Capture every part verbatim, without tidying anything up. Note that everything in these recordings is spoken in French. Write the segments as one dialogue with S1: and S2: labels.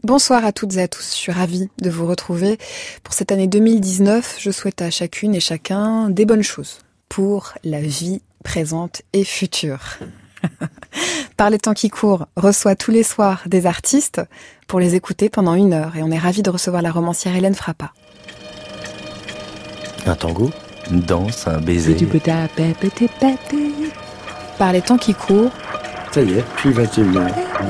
S1: Bonsoir à toutes et à tous, je suis ravie de vous retrouver. Pour cette année deux mille dix-neuf, je souhaite à chacune et chacun des bonnes choses pour la vie présente et future. Par les temps qui courent, reçoit tous les soirs des artistes pour les écouter pendant une heure et on est ravis de recevoir la romancière Hélène Frappat.
S2: Un tango, une danse, un baiser.
S1: Par les temps qui courent,
S3: ça y est, puis facilement.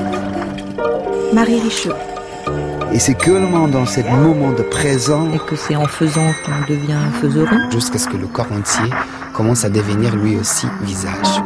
S1: Marie Richeux.
S4: Et c'est que dans ce moment de présent.
S5: Et que c'est en faisant qu'on devient faiseron.
S4: Jusqu'à ce que le corps entier commence à devenir lui aussi visage.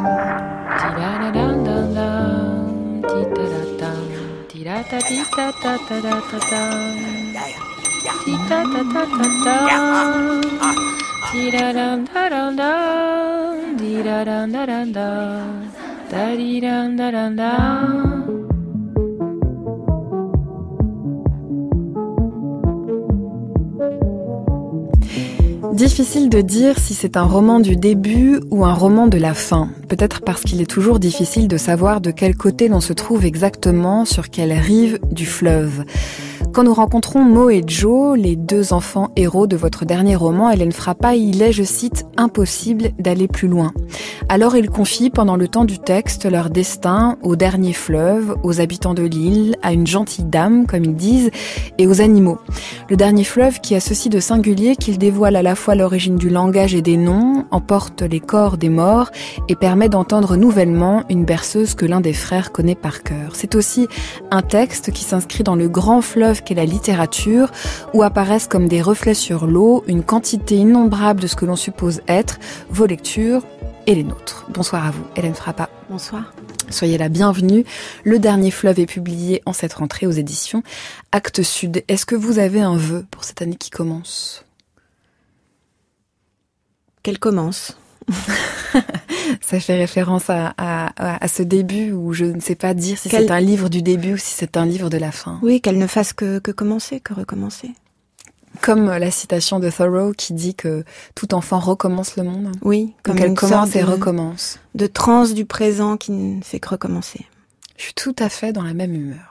S1: Difficile de dire si c'est un roman du début ou un roman de la fin. Peut-être parce qu'il est toujours difficile de savoir de quel côté l'on se trouve exactement, sur quelle rive du fleuve. Quand nous rencontrons Mo et Joe, les deux enfants héros de votre dernier roman, Hélène Frappat, il est, je cite, impossible d'aller plus loin. Alors ils confient pendant le temps du texte leur destin au dernier fleuve, aux habitants de l'île, à une gentille dame, comme ils disent, et aux animaux. Le dernier fleuve qui a ceci de singulier qu'il dévoile à la fois l'origine du langage et des noms, emporte les corps des morts et permet d'entendre nouvellement une berceuse que l'un des frères connaît par cœur. C'est aussi un texte qui s'inscrit dans le grand fleuve qu'est la littérature, où apparaissent comme des reflets sur l'eau une quantité innombrable de ce que l'on suppose être vos lectures et les nôtres. Bonsoir à vous, Hélène Frappat.
S6: Bonsoir.
S1: Soyez la bienvenue. Le dernier fleuve est publié en cette rentrée aux éditions Actes Sud. Est-ce que vous avez un vœu pour cette année qui commence ?
S6: Qu'elle commence.
S1: Ça fait référence à, à, à ce début où je ne sais pas dire si qu'elle... c'est un livre du début ou si c'est un livre de la fin.
S6: Oui, qu'elle ne fasse que, que commencer, que recommencer.
S1: Comme la citation de Thoreau qui dit que tout enfant recommence le monde.
S6: Oui, comme
S1: elle commence
S6: de,
S1: et recommence.
S6: De transe du présent qui ne fait que recommencer.
S1: Je suis tout à fait dans la même humeur.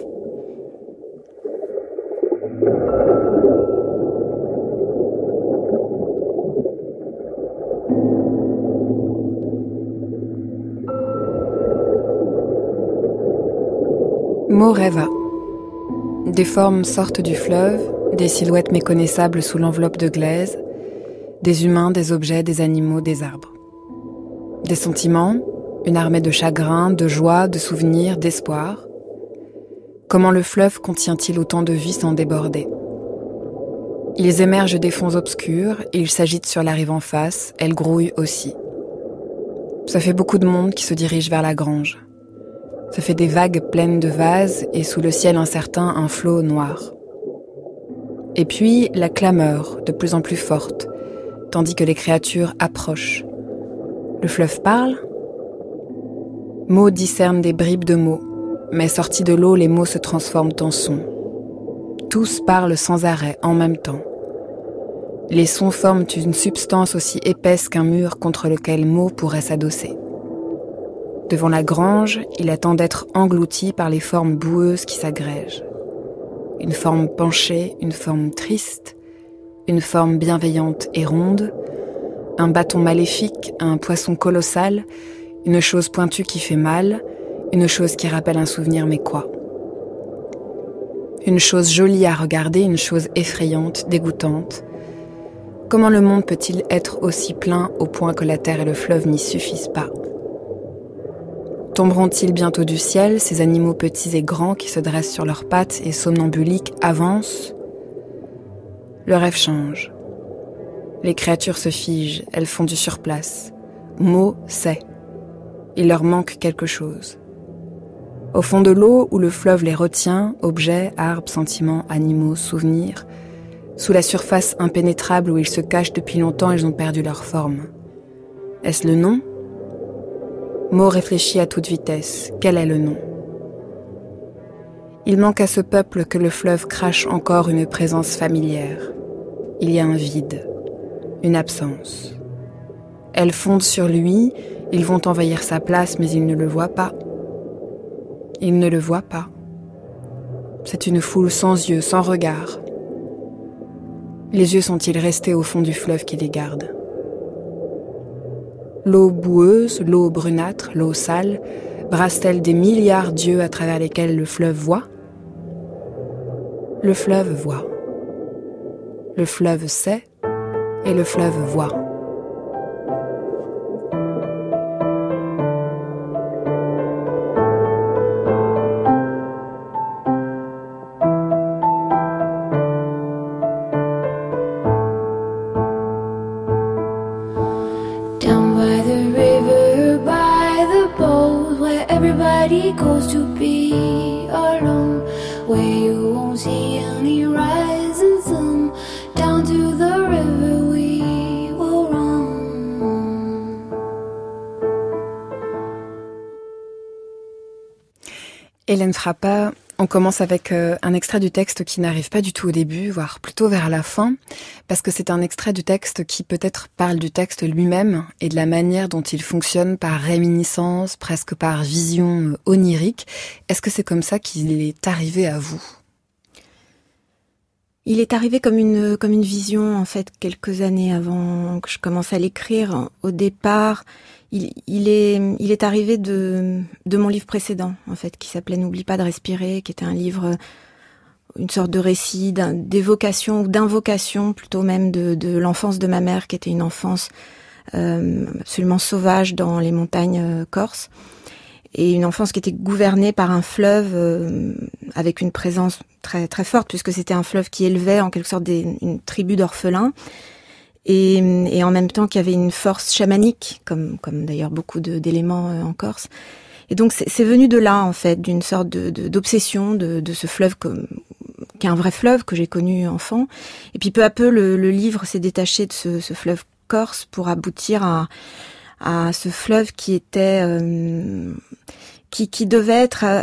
S1: Mo rêva. Des formes sortent du fleuve, des silhouettes méconnaissables sous l'enveloppe de glaise, des humains, des objets, des animaux, des arbres. Des sentiments, une armée de chagrin, de joie, de souvenirs, d'espoir. Comment le fleuve contient-il autant de vie sans déborder ? Ils émergent des fonds obscurs, ils s'agitent sur la rive en face, elle grouille aussi. Ça fait beaucoup de monde qui se dirige vers la grange. Ça fait des vagues pleines de vases et sous le ciel incertain un flot noir. Et puis la clameur, de plus en plus forte, tandis que les créatures approchent. Le fleuve parle ? Mo discerne des bribes de mots, mais sortis de l'eau, les mots se transforment en sons. Tous parlent sans arrêt, en même temps. Les sons forment une substance aussi épaisse qu'un mur contre lequel Mo pourrait s'adosser. Devant la grange, il attend d'être englouti par les formes boueuses qui s'agrègent. Une forme penchée, une forme triste, une forme bienveillante et ronde, un bâton maléfique, un poisson colossal, une chose pointue qui fait mal, une chose qui rappelle un souvenir, mais quoi ? Une chose jolie à regarder, une chose effrayante, dégoûtante. Comment le monde peut-il être aussi plein au point que la terre et le fleuve n'y suffisent pas ? Tomberont-ils bientôt du ciel, ces animaux petits et grands qui se dressent sur leurs pattes et somnambuliques avancent ? Le rêve change. Les créatures se figent, elles font du surplace. Mo sait. Il leur manque quelque chose. Au fond de l'eau où le fleuve les retient, objets, arbres, sentiments, animaux, souvenirs, sous la surface impénétrable où ils se cachent depuis longtemps, ils ont perdu leur forme. Est-ce le nom ? Mo réfléchit à toute vitesse. Quel est le nom ? Il manque à ce peuple que le fleuve crache encore une présence familière. Il y a un vide, une absence. Elles fondent sur lui, ils vont envahir sa place, mais il ne le voit pas. Il ne le voit pas. C'est une foule sans yeux, sans regard. Les yeux sont-ils restés au fond du fleuve qui les garde? L'eau boueuse, l'eau brunâtre, l'eau sale, brasse-t-elle des milliards d'yeux à travers lesquels le fleuve voit? Le fleuve voit. Le fleuve sait et le fleuve voit.
S7: Down by the river, by the boat, where everybody goes to be alone, where you won't see any rising sun. Down to the river we will run.
S1: Hélène Frappat, on commence avec euh, un extrait du texte qui n'arrive pas du tout au début, voire plutôt vers la fin, parce que c'est un extrait du texte qui peut-être parle du texte lui-même et de la manière dont il fonctionne par réminiscence, presque par vision euh, onirique. Est-ce que c'est comme ça qu'il est arrivé à vous ?
S6: Il est arrivé comme une, comme une vision, en fait, quelques années avant que je commence à l'écrire. Au départ, il, il, est, il est arrivé de, de mon livre précédent, en fait, qui s'appelait « N'oublie pas de respirer », qui était un livre, une sorte de récit d'un, d'évocation ou d'invocation, plutôt même de, de l'enfance de ma mère, qui était une enfance euh, absolument sauvage dans les montagnes euh, corses. Et une enfance qui était gouvernée par un fleuve euh, avec une présence très très forte, puisque c'était un fleuve qui élevait en quelque sorte des, une tribu d'orphelins, et, et en même temps qui avait une force chamanique, comme comme d'ailleurs beaucoup de, d'éléments euh, en Corse. Et donc c'est, c'est venu de là, en fait, d'une sorte de, de, d'obsession de, de ce fleuve comme, qui est un vrai fleuve que j'ai connu enfant. Et puis peu à peu, le, le livre s'est détaché de ce, ce fleuve corse pour aboutir à à ce fleuve qui était euh, qui qui devait être euh,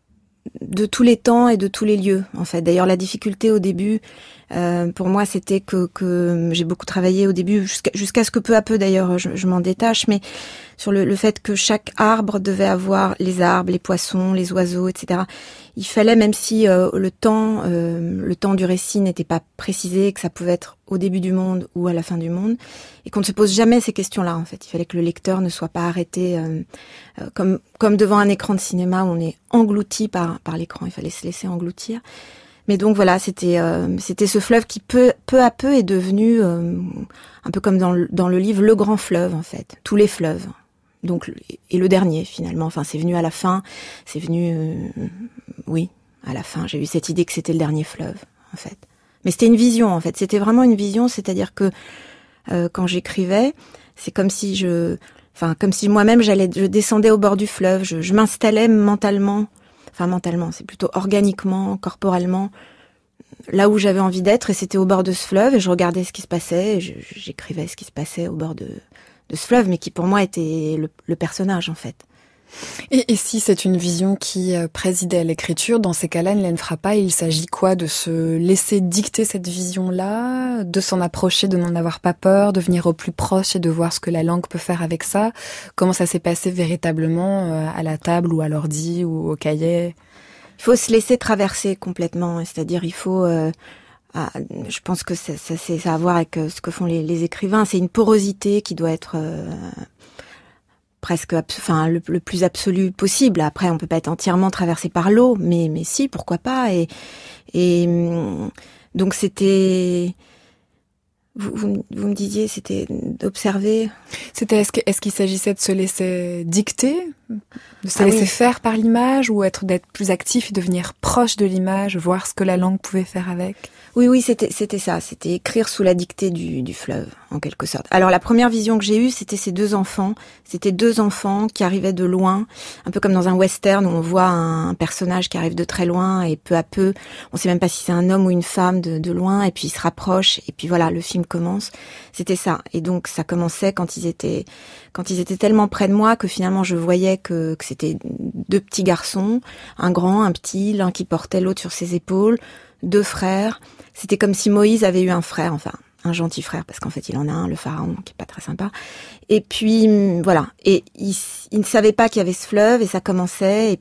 S6: de tous les temps et de tous les lieux, en fait. D'ailleurs, la difficulté au début euh, pour moi, c'était que que j'ai beaucoup travaillé au début jusqu'à jusqu'à ce que peu à peu, d'ailleurs, je, je m'en détache, mais sur le, le fait que chaque arbre devait avoir les arbres, les poissons, les oiseaux, et cetera. Il fallait, même si euh, le temps euh, le temps du récit n'était pas précisé, que ça pouvait être au début du monde ou à la fin du monde, et qu'on ne se pose jamais ces questions-là, en fait. Il fallait que le lecteur ne soit pas arrêté euh, euh, comme comme devant un écran de cinéma où on est englouti par par l'écran. Il fallait se laisser engloutir. Mais donc voilà, c'était euh, c'était ce fleuve qui peu peu à peu est devenu euh, un peu comme dans le, dans le livre le grand fleuve, en fait. Tous les fleuves. Donc et le dernier, finalement. Enfin, c'est venu à la fin. C'est venu euh, oui, à la fin. J'ai eu cette idée que c'était le dernier fleuve, en fait. Mais c'était une vision, en fait. C'était vraiment une vision, c'est-à-dire que euh, quand j'écrivais, c'est comme si je, enfin, comme si moi-même j'allais, je descendais au bord du fleuve, je, je m'installais mentalement, enfin mentalement, c'est plutôt organiquement, corporellement, là où j'avais envie d'être, et c'était au bord de ce fleuve, et je regardais ce qui se passait, et je, j'écrivais ce qui se passait au bord de, de ce fleuve, mais qui pour moi était le, le personnage, en fait.
S1: Et, et si c'est une vision qui euh, présidait à l'écriture, dans ces cas-là, Hélène Frappat, il s'agit quoi? De se laisser dicter cette vision-là, de s'en approcher, de n'en avoir pas peur, de venir au plus proche et de voir ce que la langue peut faire avec ça? Comment ça s'est passé véritablement euh, à la table ou à l'ordi ou au cahier?
S6: Il faut se laisser traverser complètement, c'est-à-dire il faut... Euh, ah, je pense que ça, ça, c'est, ça a à voir avec ce que font les, les écrivains, c'est une porosité qui doit être... Euh, presque, enfin, le, le plus absolu possible. Après, on peut pas être entièrement traversé par l'eau, mais mais si, pourquoi pas. Et et donc c'était, vous vous, vous me disiez, c'était d'observer.
S1: C'était est-ce, que, est-ce qu'il s'agissait de se laisser dicter, de se
S6: ah
S1: laisser
S6: oui.
S1: faire par l'image, ou être d'être plus actif et devenir proche de l'image, voir ce que la langue pouvait faire avec?
S6: Oui, oui, c'était c'était ça, c'était écrire sous la dictée du, du fleuve, en quelque sorte. Alors la première vision que j'ai eue, c'était ces deux enfants, c'était deux enfants qui arrivaient de loin, un peu comme dans un western où on voit un personnage qui arrive de très loin et peu à peu, on sait même pas si c'est un homme ou une femme de, de loin, et puis il se rapproche, et puis voilà, le film commence. C'était ça, et donc ça commençait quand ils étaient quand ils étaient tellement près de moi que finalement je voyais que, que c'était deux petits garçons, un grand, un petit, l'un qui portait l'autre sur ses épaules, deux frères. C'était comme si Moïse avait eu un frère, enfin, un gentil frère, parce qu'en fait, il en a un, le pharaon, qui est pas très sympa. Et puis, voilà. Et il, il ne savait pas qu'il y avait ce fleuve, et ça commençait, et puis,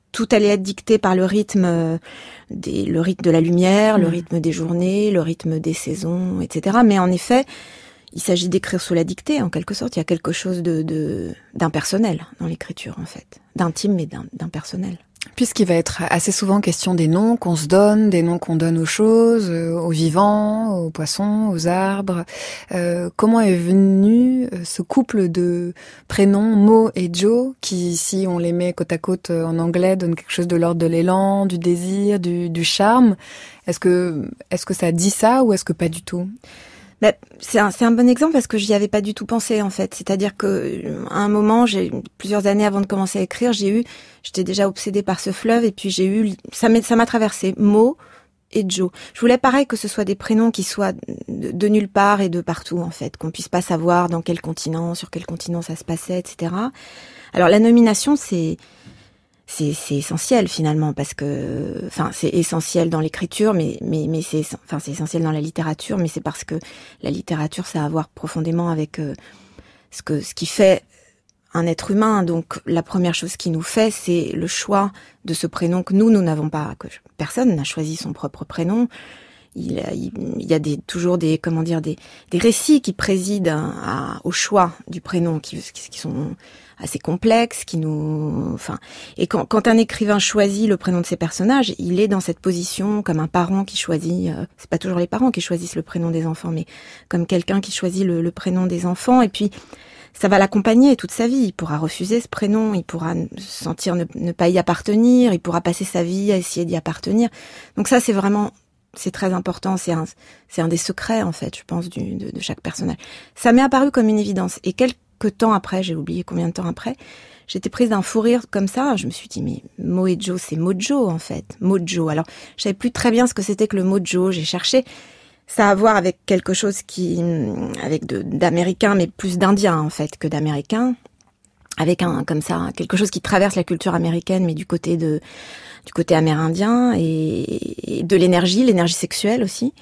S6: tout allait être dicté par le rythme, euh, des, le rythme de la lumière, mmh. le rythme des journées, le rythme des saisons, et cetera. Mais en effet, il s'agit d'écrire sous la dictée, en quelque sorte. Il y a quelque chose de, de d'impersonnel dans l'écriture, en fait, d'intime mais d'impersonnel.
S1: Puisqu'il va être assez souvent question des noms qu'on se donne, des noms qu'on donne aux choses, aux vivants, aux poissons, aux arbres. Euh, comment est venu ce couple de prénoms Mo et Joe, qui, si on les met côte à côte en anglais, donne quelque chose de l'ordre de l'élan, du désir, du, du charme. Est-ce que, est-ce que ça dit ça ou est-ce que pas du tout ?
S6: Ben, c'est un, c'est un bon exemple parce que j'y avais pas du tout pensé en fait. C'est-à-dire que à un moment, j'ai plusieurs années avant de commencer à écrire, j'ai eu, j'étais déjà obsédée par ce fleuve et puis j'ai eu, ça m'a, ça m'a traversé Mo et Joe. Je voulais pareil que ce soit des prénoms qui soient de, de nulle part et de partout en fait, qu'on puisse pas savoir dans quel continent, sur quel continent ça se passait, et cetera. Alors la nomination, c'est C'est, c'est essentiel finalement parce que, enfin, c'est essentiel dans l'écriture, mais mais mais c'est, enfin, c'est essentiel dans la littérature, mais c'est parce que la littérature, ça a à voir profondément avec euh, ce que ce qui fait un être humain. Donc, la première chose qui nous fait, c'est le choix de ce prénom que nous nous n'avons pas, que personne n'a choisi son propre prénom. Il, il, il y a des, toujours des, comment dire, des, des récits qui président à, au choix du prénom, qui, qui sont assez complexes, qui nous, enfin, et quand, quand un écrivain choisit le prénom de ses personnages, il est dans cette position comme un parent qui choisit, euh, c'est pas toujours les parents qui choisissent le prénom des enfants, mais comme quelqu'un qui choisit le, le prénom des enfants, et puis, ça va l'accompagner toute sa vie. Il pourra refuser ce prénom, il pourra sentir ne, ne pas y appartenir, il pourra passer sa vie à essayer d'y appartenir. Donc ça, c'est vraiment, c'est très important, c'est un, c'est un des secrets, en fait, je pense, du, de, de chaque personnage. Ça m'est apparu comme une évidence. Et quelques temps après, j'ai oublié combien de temps après, j'étais prise d'un fou rire comme ça. Je me suis dit, mais Mo et Joe, c'est Mojo, en fait. Mojo. Alors, je savais plus très bien ce que c'était que le Mojo. J'ai cherché. Ça a à voir avec quelque chose qui, avec de, d'américain, mais plus d'indien, en fait, que d'américain. Avec un, comme ça, quelque chose qui traverse la culture américaine, mais du côté de, du côté amérindien, et, et de l'énergie, l'énergie sexuelle aussi.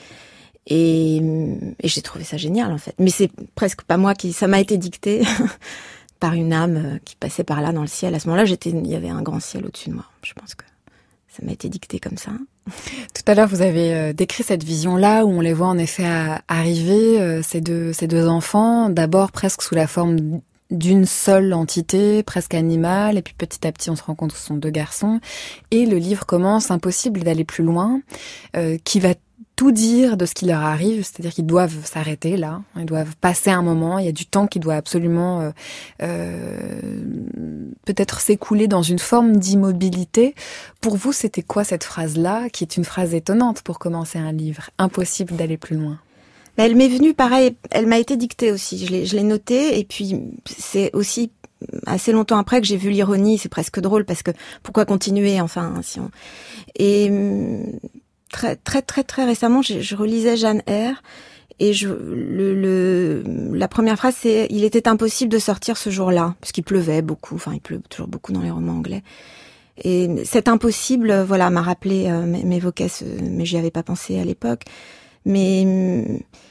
S6: Et, et j'ai trouvé ça génial, en fait. Mais c'est presque pas moi qui, ça m'a été dicté par une âme qui passait par là dans le ciel. À ce moment-là, j'étais, il y avait un grand ciel au-dessus de moi. Je pense que ça m'a été dicté comme ça.
S1: Tout à l'heure, vous avez décrit cette vision-là où on les voit en effet arriver, ces deux, ces deux enfants, d'abord presque sous la forme d'une seule entité, presque animale, et puis petit à petit on se rend compte que ce sont deux garçons, et le livre commence, impossible d'aller plus loin, euh, qui va tout dire de ce qui leur arrive, c'est-à-dire qu'ils doivent s'arrêter là, ils doivent passer un moment, il y a du temps qui doit absolument euh, euh, peut-être s'écouler dans une forme d'immobilité. Pour vous, c'était quoi cette phrase-là, qui est une phrase étonnante pour commencer un livre, impossible d'aller plus loin?
S6: Elle m'est venue pareil, elle m'a été dictée aussi, je l'ai, je l'ai notée, et puis c'est aussi assez longtemps après que j'ai vu l'ironie, c'est presque drôle, parce que pourquoi continuer, enfin, si on... Et très très très très récemment, je, je relisais Jane Eyre, et je, le, le, la première phrase c'est « Il était impossible de sortir ce jour-là », parce qu'il pleuvait beaucoup, enfin il pleut toujours beaucoup dans les romans anglais. Et cet impossible, voilà, m'a rappelé, euh, m'évoquait ce... mais j'y avais pas pensé à l'époque. Mais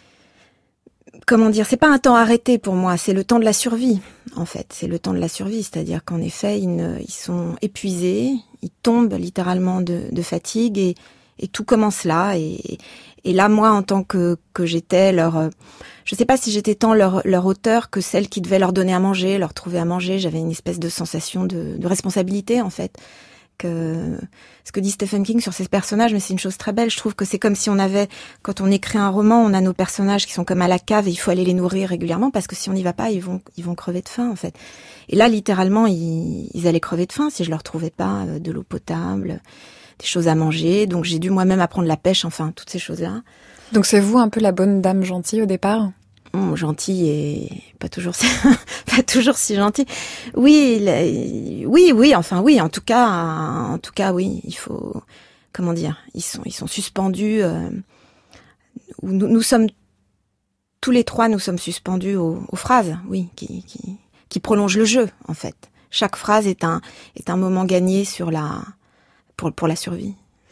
S6: comment dire, c'est pas un temps arrêté pour moi, c'est le temps de la survie, en fait. C'est le temps de la survie, c'est-à-dire qu'en effet, ils, ne, ils sont épuisés, ils tombent littéralement de, de fatigue et, et tout commence là. Et, et là, moi, en tant que, que j'étais leur, je sais pas si j'étais tant leur, leur auteur que celle qui devait leur donner à manger, leur trouver à manger. J'avais une espèce de sensation de, de responsabilité, en fait. Que ce que dit Stephen King sur ses personnages, mais c'est une chose très belle. Je trouve que c'est comme si on avait, quand on écrit un roman, on a nos personnages qui sont comme à la cave et il faut aller les nourrir régulièrement parce que si on n'y va pas, ils vont, ils vont crever de faim, en fait. Et là, littéralement, ils, ils allaient crever de faim si je leur trouvais pas de l'eau potable, des choses à manger. Donc j'ai dû moi-même apprendre la pêche, enfin, toutes ces choses-là.
S1: Donc c'est vous un peu la bonne dame gentille au départ?
S6: Bon, gentil et pas toujours si, pas toujours si gentil. Oui, la, oui, oui, enfin oui, en tout cas, en tout cas, oui, il faut, comment dire, ils sont, ils sont suspendus. Euh, nous, nous sommes tous les trois, nous sommes suspendus aux, aux phrases, oui, qui, qui, qui prolongent le jeu, en fait. Chaque phrase est un, est un moment gagné sur la, pour, pour la survie.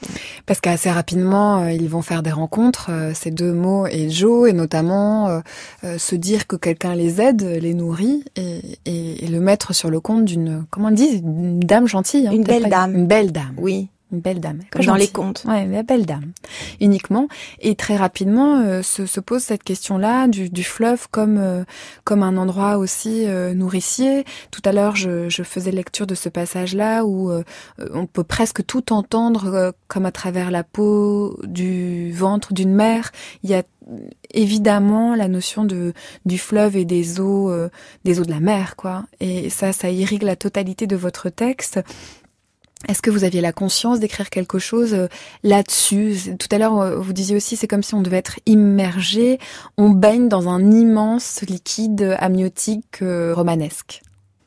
S1: Parce qu'assez rapidement, euh, ils vont faire des rencontres, euh, ces deux Mo et Joe, et notamment euh, euh, se dire que quelqu'un les aide, les nourrit, et, et, et le mettre sur le compte d'une, comment on le dit, une dame gentille. Hein,
S6: une belle
S1: pas,
S6: dame.
S1: Une belle dame.
S6: Oui.
S1: Une belle dame.
S6: Comme dans les contes.
S1: Ouais, la belle dame. Uniquement. Et très rapidement, euh, se, se pose cette question-là du, du fleuve comme euh, comme un endroit aussi euh, nourricier. Tout à l'heure, je, je faisais lecture de ce passage-là où euh, on peut presque tout entendre euh, comme à travers la peau du ventre d'une mère. Il y a évidemment la notion de du fleuve et des eaux, euh, des eaux de la mer, quoi. Et ça, ça irrigue la totalité de votre texte. Est-ce que vous aviez la conscience d'écrire quelque chose là-dessus ? Tout à l'heure, vous disiez aussi, c'est comme si on devait être immergé, on baigne dans un immense liquide amniotique euh, romanesque.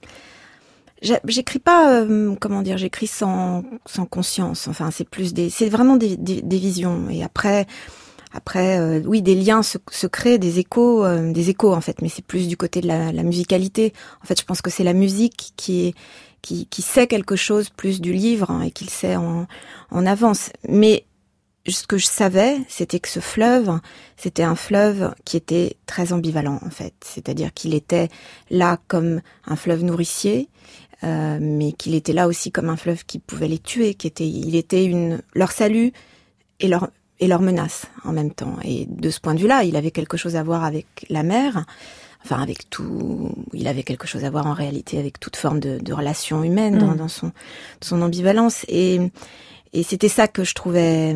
S6: J'écris pas, euh, comment dire, j'écris sans sans conscience. Enfin, c'est plus des, c'est vraiment des, des, des visions. Et après, après, euh, oui, des liens se, se créent, des échos, euh, des échos en fait. Mais c'est plus du côté de la, la musicalité. En fait, je pense que c'est la musique qui est Qui, qui sait quelque chose plus du livre hein, et qui le sait en, en avance. Mais ce que je savais, c'était que ce fleuve, c'était un fleuve qui était très ambivalent en fait. C'est-à-dire qu'il était là comme un fleuve nourricier, euh, mais qu'il était là aussi comme un fleuve qui pouvait les tuer, qui était, il était une leur salut et leur et leur menace en même temps. Et de ce point de vue-là, il avait quelque chose à voir avec la mer. Enfin, avec tout, il avait quelque chose à voir en réalité avec toute forme de, de relation humaine dans, dans son, son ambivalence. Et, et c'était ça que je trouvais,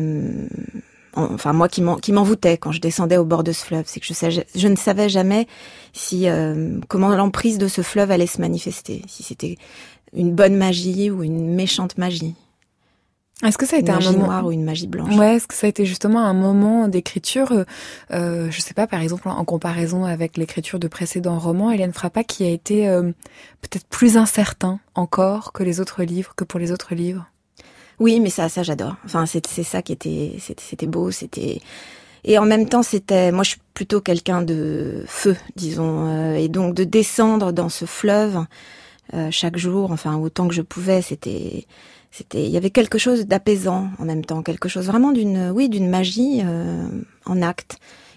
S6: enfin moi qui m'en, qui m'envoûtait quand je descendais au bord de ce fleuve, c'est que je, savais, je ne savais jamais si euh, comment l'emprise de ce fleuve allait se manifester, si c'était une bonne magie ou une méchante magie.
S1: Est-ce que ça a été
S6: une
S1: un
S6: magie
S1: moment
S6: noire ou une magie blanche?
S1: Ouais, est-ce que ça a été justement un moment d'écriture, euh, euh, je sais pas, par exemple en comparaison avec l'écriture de précédents romans, Hélène Frappat, qui a été euh, peut-être plus incertain encore que les autres livres, que pour les autres livres?
S6: Oui, mais ça, ça j'adore. Enfin, c'est, c'est ça qui était, c'était, c'était beau, c'était. Et en même temps, c'était, moi, je suis plutôt quelqu'un de feu, disons, euh, et donc de descendre dans ce fleuve euh, chaque jour, enfin autant que je pouvais, c'était. C'était, il y avait quelque chose d'apaisant en même temps, quelque chose vraiment d'une, oui, d'une magie euh, en acte,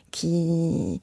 S6: qui,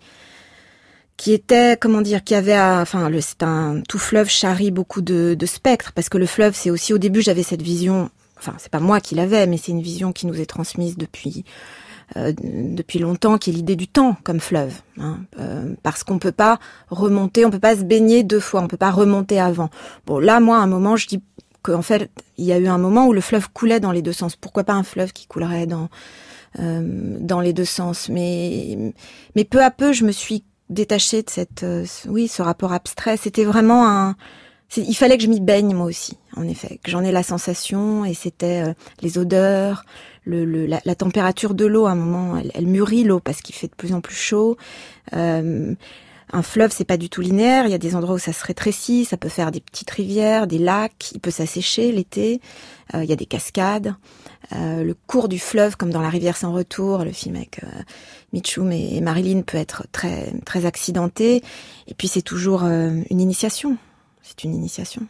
S6: qui était, comment dire, qui avait, à, enfin, le, c'est un tout fleuve charrie beaucoup de, de spectres, parce que le fleuve, c'est aussi, au début, j'avais cette vision, enfin, c'est pas moi qui l'avais, mais c'est une vision qui nous est transmise depuis, euh, depuis longtemps, qui est l'idée du temps comme fleuve, hein, euh, parce qu'on peut pas remonter, on peut pas se baigner deux fois, on peut pas remonter avant. Bon, là, moi, à un moment, je dis qu'en fait, il y a eu un moment où le fleuve coulait dans les deux sens. Pourquoi pas un fleuve qui coulerait dans euh, dans les deux sens? Mais mais peu à peu, je me suis détachée de cette euh, oui, ce rapport abstrait. C'était vraiment un. C'est, il fallait que je m'y baigne moi aussi, en effet, que j'en ai la sensation. Et c'était euh, les odeurs, le, le la, la température de l'eau. À un moment, elle, elle mûrit l'eau parce qu'il fait de plus en plus chaud. Euh, Un fleuve, c'est pas du tout linéaire. Il y a des endroits où ça se rétrécit, ça peut faire des petites rivières, des lacs. Il peut s'assécher l'été. Euh, il y a des cascades. Euh, le cours du fleuve, comme dans La rivière sans retour, le film avec euh, Mitchum et, et Marilyn, peut être très très accidenté. Et puis c'est toujours euh, une initiation. C'est une initiation.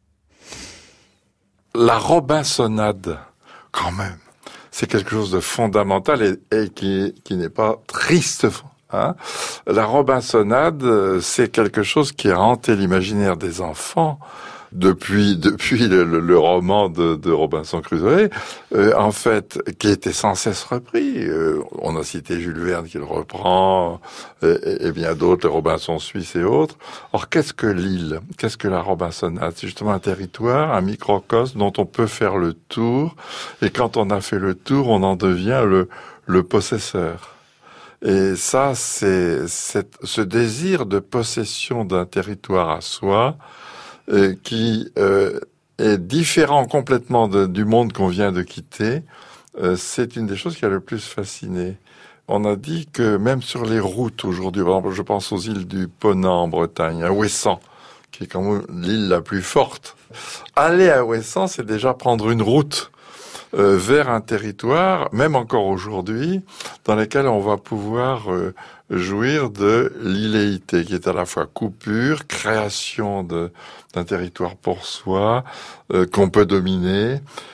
S8: La Robinsonade, quand même, c'est quelque chose de fondamental et, et qui qui n'est pas triste. Hein, la Robinsonade, c'est quelque chose qui a hanté l'imaginaire des enfants depuis depuis le, le, le roman de, de Robinson Crusoe, euh, en fait, qui était sans cesse repris. Euh, on a cité Jules Verne qui le reprend, et, et bien d'autres, les Robinson suisses et autres. Or, qu'est-ce que l'île? Qu'est-ce que la Robinsonade? C'est justement un territoire, un microcosme dont on peut faire le tour, et quand on a fait le tour, on en devient le, le possesseur. Et ça, c'est, c'est ce désir de possession d'un territoire à soi euh, qui euh, est différent complètement de, du monde qu'on vient de quitter. Euh, c'est une des choses qui a le plus fasciné. On a dit que même sur les routes aujourd'hui, par exemple, je pense aux îles du Ponant en Bretagne, à Ouessant, qui est quand même l'île la plus forte. Aller à Ouessant, c'est déjà prendre une route Euh, vers un territoire, même encore aujourd'hui, dans lequel on va pouvoir euh, jouir de l'illéité, qui est à la fois coupure, création de, d'un territoire pour soi, euh, qu'on peut dominer.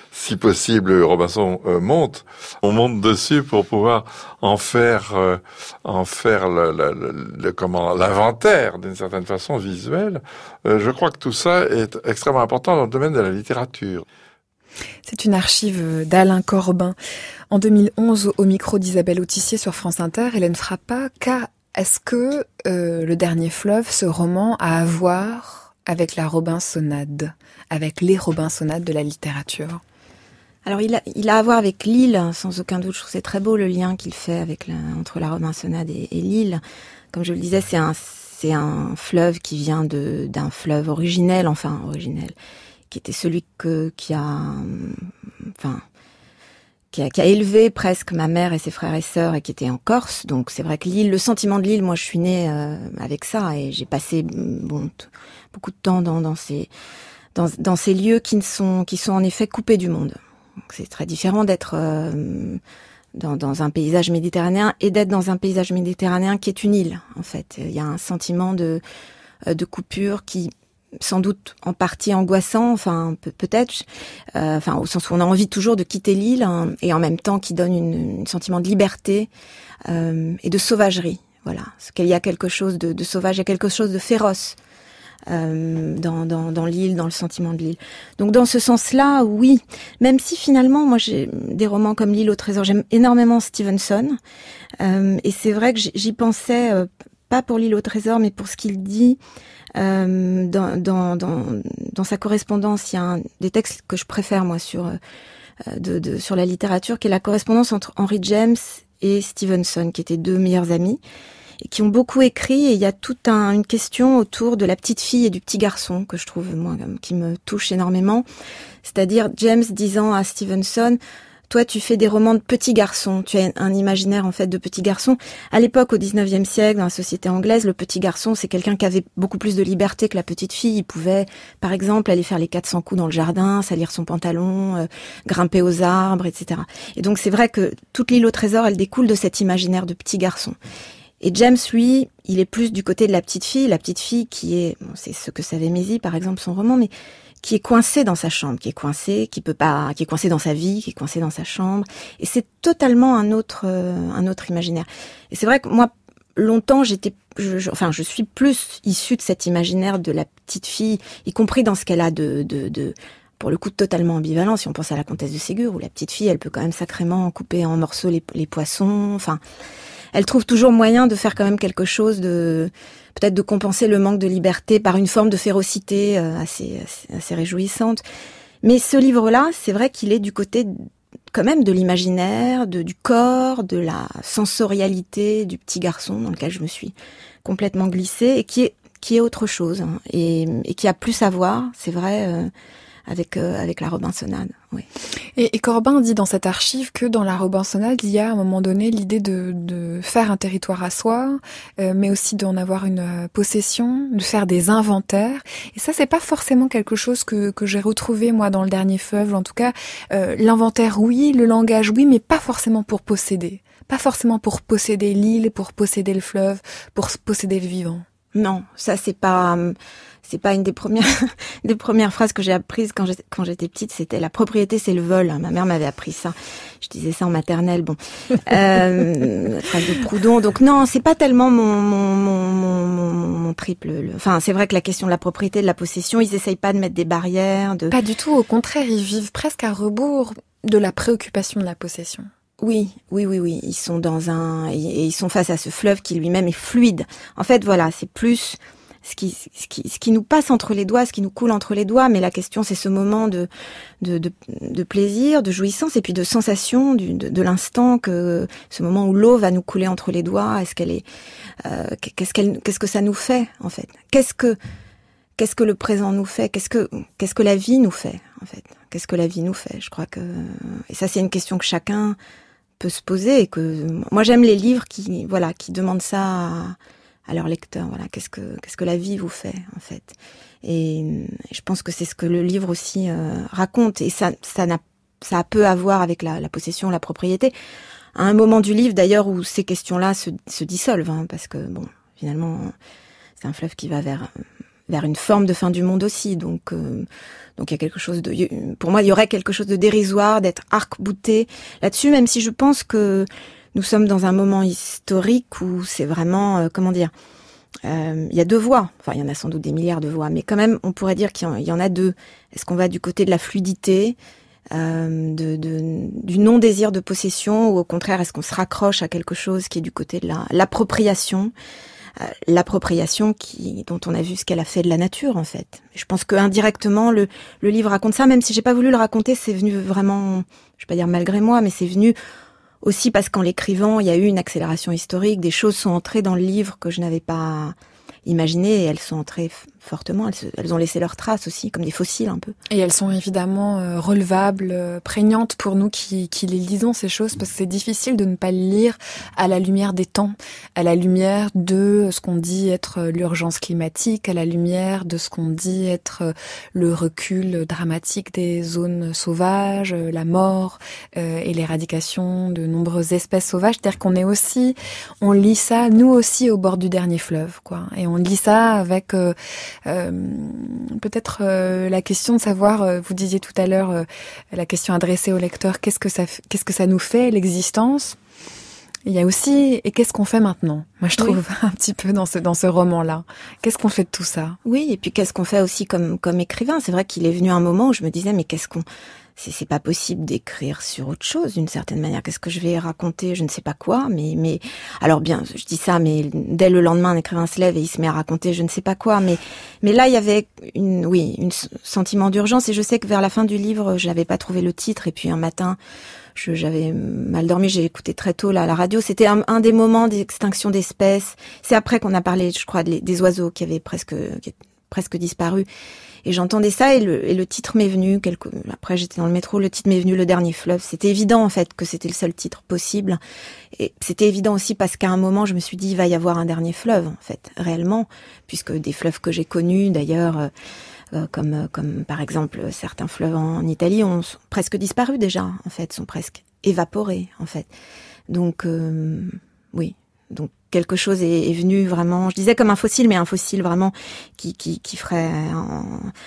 S8: si possible, Robinson euh, monte, on monte dessus pour pouvoir en faire, euh, en faire le, le, le, le comment, l'inventaire d'une certaine façon visuelle. Euh, je crois que tout ça est extrêmement important dans le domaine de la littérature.
S1: C'est une archive d'Alain Corbin. En deux mille onze, au micro d'Isabelle Autissier sur France Inter, Hélène Frappa, qu'a, est-ce que euh, Le Dernier Fleuve, ce roman, a à voir avec la Robinsonade, avec les Robinsonades de la littérature?
S6: Alors il a, il a à voir avec l'île, sans aucun doute. Je trouve que c'est très beau le lien qu'il fait avec la, entre la Robinsonade et, et l'île. Comme je le disais, c'est un, c'est un fleuve qui vient de, d'un fleuve originel, enfin originel, qui était celui que, qui a, enfin, qui a, qui a élevé presque ma mère et ses frères et sœurs et qui était en Corse. Donc c'est vrai que l'île, le sentiment de l'île, moi je suis née euh, avec ça et j'ai passé bon t- beaucoup de temps dans, dans ces, dans, dans ces lieux qui ne sont, qui sont en effet coupés du monde. Donc c'est très différent d'être euh, dans, dans un paysage méditerranéen et d'être dans un paysage méditerranéen qui est une île en fait. Il y a un sentiment de, de coupure qui sans doute en partie angoissant, enfin pe- peut-être, euh, enfin au sens où on a envie toujours de quitter l'île hein, et en même temps qui donne une, un sentiment de liberté euh, et de sauvagerie. Voilà, parce qu'il y a quelque chose de, de sauvage, il y a quelque chose de féroce euh, dans, dans, dans l'île, dans le sentiment de l'île. Donc dans ce sens-là, oui. Même si finalement, moi j'ai des romans comme L'île au trésor, j'aime énormément Stevenson euh, et c'est vrai que j'y pensais euh, pas pour L'île au trésor, mais pour ce qu'il dit. Euh, dans, dans, dans, dans sa correspondance, il y a un des textes que je préfère moi sur euh, de, de, sur la littérature, qui est la correspondance entre Henry James et Stevenson, qui étaient deux meilleurs amis et qui ont beaucoup écrit. Et il y a toute un, une question autour de la petite fille et du petit garçon que je trouve moi qui me touche énormément. C'est-à-dire James disant à Stevenson: toi, tu fais des romans de petits garçons. Tu as un imaginaire, en fait, de petits garçons. À l'époque, au dix-neuvième siècle, dans la société anglaise, le petit garçon, c'est quelqu'un qui avait beaucoup plus de liberté que la petite fille. Il pouvait, par exemple, aller faire les quatre cents coups dans le jardin, salir son pantalon, euh, grimper aux arbres, et cetera. Et donc, c'est vrai que toute L'île au trésor, elle découle de cet imaginaire de petit garçon. Et James, lui, il est plus du côté de la petite fille. La petite fille qui est, bon, c'est ce que savait Mézy, par exemple, son roman, mais qui est coincé dans sa chambre, qui est coincé, qui peut pas, qui est coincé dans sa vie, qui est coincé dans sa chambre. Et c'est totalement un autre, euh, un autre imaginaire. Et c'est vrai que moi, longtemps, j'étais, je, je, enfin, je suis plus issue de cet imaginaire de la petite fille, y compris dans ce qu'elle a de, de, de, pour le coup, totalement ambivalent. Si on pense à la comtesse de Ségur, où la petite fille, elle peut quand même sacrément couper en morceaux les, les poissons. Enfin, elle trouve toujours moyen de faire quand même quelque chose de, peut-être de compenser le manque de liberté par une forme de férocité euh, assez, assez, assez réjouissante. Mais ce livre-là, c'est vrai qu'il est du côté quand même de l'imaginaire, de, du corps, de la sensorialité du petit garçon dans lequel je me suis complètement glissée et qui est, qui est autre chose hein, et, et qui a plus à voir, c'est vrai, euh, avec, euh, avec la Robinsonade. Oui.
S1: Et, et Corbin dit dans cette archive que dans la Robinsonade, il y a à un moment donné l'idée de, de faire un territoire à soi, euh, mais aussi d'en avoir une euh, possession, de faire des inventaires. Et ça, c'est pas forcément quelque chose que, que j'ai retrouvé moi dans Le Dernier Fleuve. En tout cas, euh, l'inventaire, oui, le langage, oui, mais pas forcément pour posséder. Pas forcément pour posséder l'île, pour posséder le fleuve, pour posséder le vivant.
S6: Non, ça c'est pas... C'est pas une des premières des premières phrases que j'ai apprises quand j'étais, quand j'étais petite. C'était la propriété, c'est le vol. Ma mère m'avait appris ça. Je disais ça en maternelle. Bon, euh, phrase de Proudhon. Donc non, c'est pas tellement mon mon mon mon, mon triple. Le... Enfin, c'est vrai que la question de la propriété, de la possession, ils essayent pas de mettre des barrières. De...
S1: Pas du tout. Au contraire, ils vivent presque à rebours de la préoccupation de la possession.
S6: Oui, oui, oui, oui. Ils sont dans un et ils sont face à ce fleuve qui lui-même est fluide. En fait, voilà, c'est plus ce qui, ce qui, ce qui nous passe entre les doigts, ce qui nous coule entre les doigts. Mais la question, c'est ce moment de, de, de, de plaisir, de jouissance et puis de sensation du, de, de l'instant, que ce moment où l'eau va nous couler entre les doigts. Est-ce qu'elle est, euh, qu'est-ce qu'elle, qu'est-ce que ça nous fait en fait? Qu'est-ce que, qu'est-ce que le présent nous fait? Qu'est-ce que, qu'est-ce que la vie nous fait en fait? Qu'est-ce que la vie nous fait? Je crois que, et ça, c'est une question que chacun peut se poser et que moi j'aime les livres qui, voilà, qui demandent ça à, à leur lecteur. Voilà, qu'est-ce que qu'est-ce que la vie vous fait en fait. Et je pense que c'est ce que le livre aussi euh, raconte. Et ça, ça n'a, ça a peu à voir avec la, la possession, la propriété. À un moment du livre, d'ailleurs, où ces questions-là se, se dissolvent, hein, parce que bon, finalement, c'est un fleuve qui va vers vers une forme de fin du monde aussi. Donc, euh, donc il y a quelque chose de, pour moi, il y aurait quelque chose de dérisoire d'être arc-bouté là-dessus, même si je pense que nous sommes dans un moment historique où c'est vraiment, euh, comment dire, euh, il y a deux voies. Enfin, il y en a sans doute des milliards de voies, mais quand même, on pourrait dire qu'il y en, il y en a deux. Est-ce qu'on va du côté de la fluidité, euh, de, de, du non-désir de possession, ou au contraire, est-ce qu'on se raccroche à quelque chose qui est du côté de la, l'appropriation, euh, l'appropriation qui, dont on a vu ce qu'elle a fait de la nature, en fait. Je pense que indirectement, le, le livre raconte ça, même si j'ai pas voulu le raconter, c'est venu vraiment, je vais pas dire malgré moi, mais c'est venu aussi parce qu'en l'écrivant, il y a eu une accélération historique, des choses sont entrées dans le livre que je n'avais pas imaginées, et elles sont entrées f- fortement, elles, se, elles ont laissé leurs traces aussi, comme des fossiles un peu.
S1: Et elles sont évidemment euh, relevables, euh, prégnantes pour nous qui, qui les lisons, ces choses, parce que c'est difficile de ne pas le lire à la lumière des temps, à la lumière de ce qu'on dit être l'urgence climatique, à la lumière de ce qu'on dit être le recul dramatique des zones sauvages, la mort euh, et l'éradication de nombreuses espèces sauvages. C'est-à-dire qu'on est aussi, on lit ça, nous aussi, au bord du dernier fleuve, quoi. Et on lit ça avec euh, euh, peut-être euh, la question de savoir, euh, vous disiez tout à l'heure, euh, la question adressée au lecteur, qu'est-ce que ça, qu'est-ce que ça nous fait, l'existence ? Il y a aussi, et qu'est-ce qu'on fait maintenant ? Moi, je trouve oui. un petit peu dans ce, dans ce roman-là. Qu'est-ce qu'on fait de tout ça ?
S6: Oui, et puis qu'est-ce qu'on fait aussi comme, comme écrivain ? C'est vrai qu'il est venu un moment où je me disais, mais qu'est-ce qu'on... C'est, c'est pas possible d'écrire sur autre chose, d'une certaine manière. Qu'est-ce que je vais raconter ? Je ne sais pas quoi, mais, mais, alors bien, je dis ça, mais dès le lendemain, un écrivain se lève et il se met à raconter je ne sais pas quoi, mais, mais là, il y avait une, oui, un sentiment d'urgence, et je sais que vers la fin du livre, je n'avais pas trouvé le titre, et puis un matin, je, j'avais mal dormi, j'ai écouté très tôt là, la radio. C'était un, un des moments d'extinction d'espèces. C'est après qu'on a parlé, je crois, des, des oiseaux qui avaient presque, qui presque disparu. Et j'entendais ça, et le, et le titre m'est venu, quelque, après j'étais dans le métro, le titre m'est venu, Le Dernier Fleuve. C'était évident, en fait, que c'était le seul titre possible. Et c'était évident aussi parce qu'à un moment, je me suis dit, il va y avoir un dernier fleuve, en fait, réellement. Puisque des fleuves que j'ai connus, d'ailleurs, euh, euh, comme, comme par exemple certains fleuves en Italie, ont sont presque disparu déjà, en fait, sont presque évaporés, en fait. Donc, euh, oui. Donc, quelque chose est, est venu vraiment, je disais comme un fossile, mais un fossile vraiment qui qui qui ferait, un,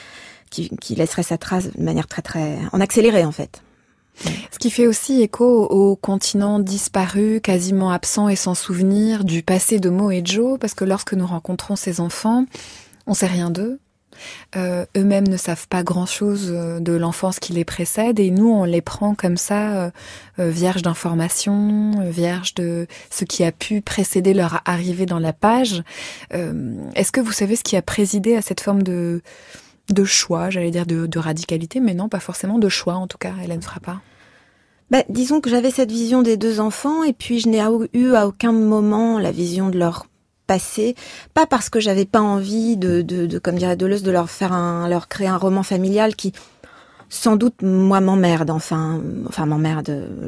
S6: qui qui laisserait sa trace de manière très très en accéléré en fait.
S1: Ce qui fait aussi écho au continent disparu, quasiment absent et sans souvenir du passé de Mo et Joe, parce que lorsque nous rencontrons ces enfants, on sait rien d'eux. Euh, eux-mêmes ne savent pas grand-chose de l'enfance qui les précède, et nous on les prend comme ça, euh, euh, vierges d'informations, euh, vierges de ce qui a pu précéder leur arrivée dans la page. Euh, est-ce que vous savez ce qui a présidé à cette forme de, de choix, j'allais dire de, de radicalité, mais non, pas forcément de choix en tout cas, Hélène Frappa?
S6: Bah, disons que j'avais cette vision des deux enfants, et puis je n'ai eu à aucun moment la vision de leur passé, pas parce que j'avais pas envie de, de, de comme dirait Deleuze, de leur faire un, leur créer un roman familial qui, sans doute, moi m'emmerde, enfin, enfin m'emmerde,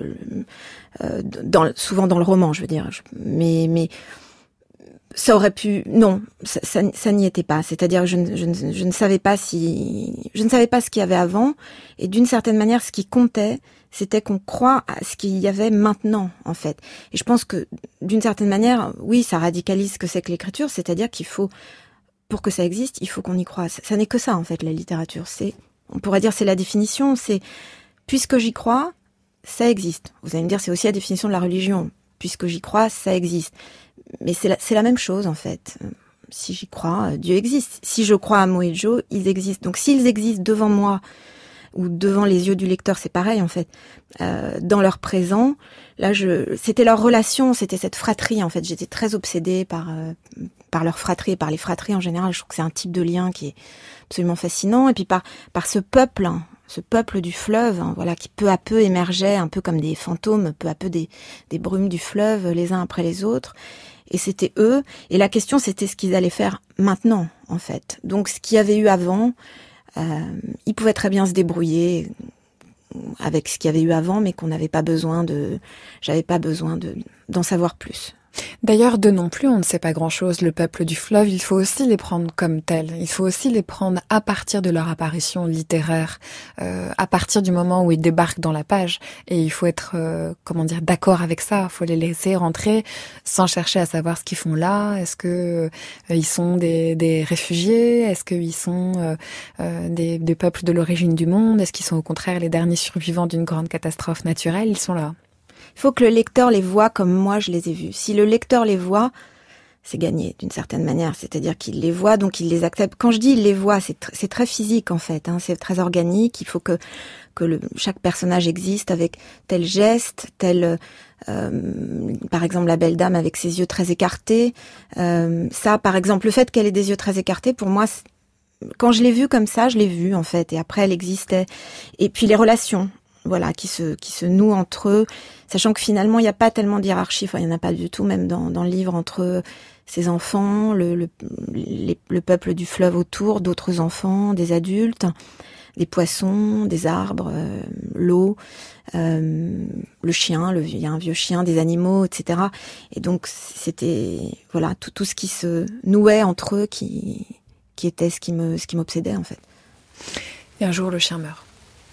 S6: euh, dans, souvent dans le roman, je veux dire, mais, mais ça aurait pu, non, ça, ça, ça n'y était pas. C'est-à-dire, je ne, je ne, je ne savais pas si, je ne savais pas ce qu'il y avait avant, et d'une certaine manière, ce qui comptait, c'était qu'on croit à ce qu'il y avait maintenant, en fait. Et je pense que, d'une certaine manière, oui, ça radicalise ce que c'est que l'écriture, c'est-à-dire qu'il faut, pour que ça existe, il faut qu'on y croie. Ça, ça n'est que ça, en fait, la littérature. C'est, on pourrait dire, c'est la définition, c'est, puisque j'y crois, ça existe. Vous allez me dire, c'est aussi la définition de la religion. Puisque j'y crois, ça existe. Mais c'est la, c'est la même chose, en fait. Si j'y crois, Dieu existe. Si je crois à Mo et Joe, ils existent. Donc, s'ils existent devant moi, ou devant les yeux du lecteur, c'est pareil en fait. Euh, dans leur présent, là, je, c'était leur relation, c'était cette fratrie en fait. J'étais très obsédée par euh, par leur fratrie, par les fratries en général. Je trouve que c'est un type de lien qui est absolument fascinant. Et puis par par ce peuple, hein, ce peuple du fleuve, hein, voilà, qui peu à peu émergeait, un peu comme des fantômes, peu à peu des des brumes du fleuve, les uns après les autres. Et c'était eux. Et la question, c'était ce qu'ils allaient faire maintenant, en fait. Donc, ce qu'il y avait eu avant. Euh, ils pouvaient très bien se débrouiller avec ce qu'il y avait eu avant, mais qu'on n'avait pas besoin de, j'avais pas besoin de d'en savoir plus.
S1: D'ailleurs, d'eux non plus, on ne sait pas grand-chose. Le peuple du fleuve, il faut aussi les prendre comme tels. Il faut aussi les prendre à partir de leur apparition littéraire, euh, à partir du moment où ils débarquent dans la page. Et il faut être, euh, comment dire, d'accord avec ça. Il faut les laisser rentrer sans chercher à savoir ce qu'ils font là. Est-ce que euh, ils sont des, des réfugiés? Est-ce qu'ils sont euh, euh, des, des peuples de l'origine du monde? Est-ce qu'ils sont au contraire les derniers survivants d'une grande catastrophe naturelle? Ils sont là.
S6: Il faut que le lecteur les voit comme moi je les ai vus. Si le lecteur les voit, c'est gagné d'une certaine manière. C'est-à-dire qu'il les voit, donc il les accepte. Quand je dis il les voit, c'est, tr- c'est très physique en fait. Hein. C'est très organique. Il faut que que le, chaque personnage existe avec tel geste, tel, euh, par exemple la belle dame avec ses yeux très écartés. Euh, ça, par exemple, le fait qu'elle ait des yeux très écartés, pour moi, quand je l'ai vue comme ça, je l'ai vue en fait. Et après, elle existait. Et puis les relations. Voilà, qui se qui se nouent entre eux, sachant que finalement il n'y a pas tellement de hiérarchie, enfin il n'y en a pas du tout même dans dans le livre entre ces enfants, le le, les, le peuple du fleuve autour, d'autres enfants, des adultes, des poissons, des arbres, euh, l'eau, euh, le chien, le il y a un vieux chien, des animaux, et cetera. Et donc c'était voilà tout tout ce qui se nouait entre eux qui qui était ce qui me ce qui m'obsédait en fait.
S1: Et un jour le chien meurt.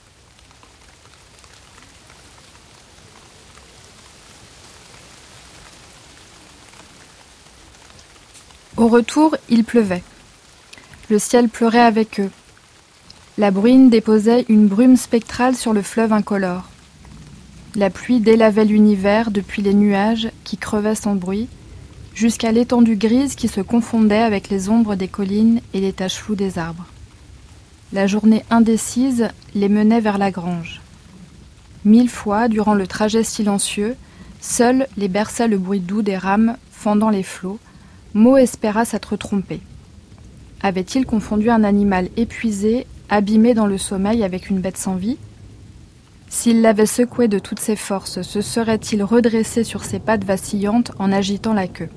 S9: Au retour, il pleuvait. Le ciel pleurait avec eux. La bruine déposait une brume spectrale sur le fleuve incolore. La pluie délavait l'univers depuis les nuages qui crevaient sans bruit, jusqu'à l'étendue grise qui se confondait avec les ombres des collines et les taches floues des arbres. La journée indécise les menait vers la grange. Mille fois, durant le trajet silencieux, seul les berçait le bruit doux des rames fendant les flots. Mo espéra s'être trompé. Avait-il confondu un animal épuisé, abîmé dans le sommeil avec une bête sans vie? S'il l'avait secoué de toutes ses forces, se serait-il redressé sur ses pattes vacillantes en agitant la queue?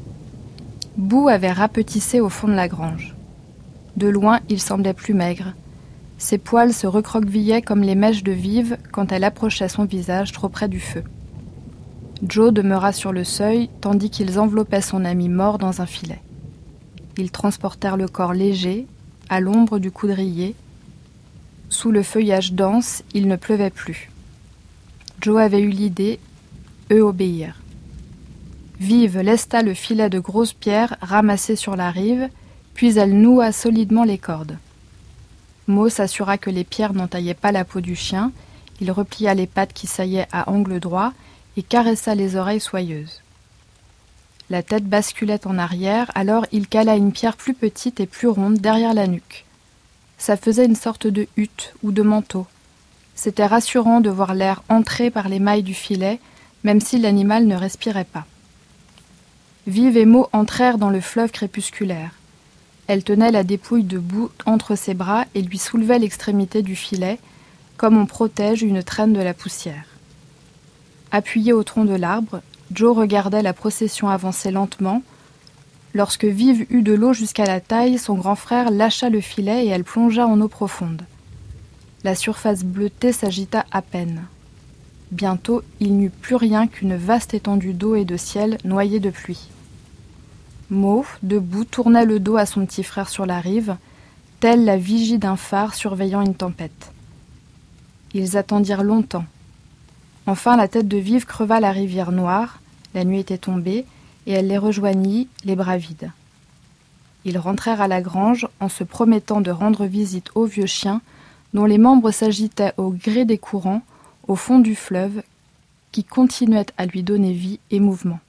S9: Bou avait rapetissé au fond de la grange. De loin, il semblait plus maigre. Ses poils se recroquevillaient comme les mèches de Vive quand elle approchait son visage trop près du feu. Joe demeura sur le seuil, tandis qu'ils enveloppaient son ami mort dans un filet. Ils transportèrent le corps léger, à l'ombre du coudrier. Sous le feuillage dense, il ne pleuvait plus. Joe avait eu l'idée, eux obéirent. Vive lesta le filet de grosses pierres ramassées sur la rive, puis elle noua solidement les cordes. Mo s'assura que les pierres n'entaillaient pas la peau du chien, il replia les pattes qui saillaient à angle droit, et caressa les oreilles soyeuses. La tête basculait en arrière, alors il cala une pierre plus petite et plus ronde derrière la nuque. Ça faisait une sorte de hutte ou de manteau. C'était rassurant de voir l'air entrer par les mailles du filet, même si l'animal ne respirait pas. Vive et Mo entrèrent dans le fleuve crépusculaire. Elle tenait la dépouille de Bou entre ses bras et lui soulevait l'extrémité du filet, comme on protège une traîne de la poussière. Appuyé au tronc de l'arbre, Joe regardait la procession avancer lentement. Lorsque Vive eut de l'eau jusqu'à la taille, son grand frère lâcha le filet et elle plongea en eau profonde. La surface bleutée s'agita à peine. Bientôt, il n'y eut plus rien qu'une vaste étendue d'eau et de ciel noyée de pluie. Mo, debout, tournait le dos à son petit frère sur la rive, telle la vigie d'un phare surveillant une tempête. Ils attendirent longtemps. Enfin, la tête de Vive creva la rivière noire, la nuit était tombée, et elle les rejoignit, les bras vides. Ils rentrèrent à la grange en se promettant de rendre visite au vieux chien, dont les membres s'agitaient au gré des courants, au fond du fleuve, qui continuait à lui donner vie et mouvement.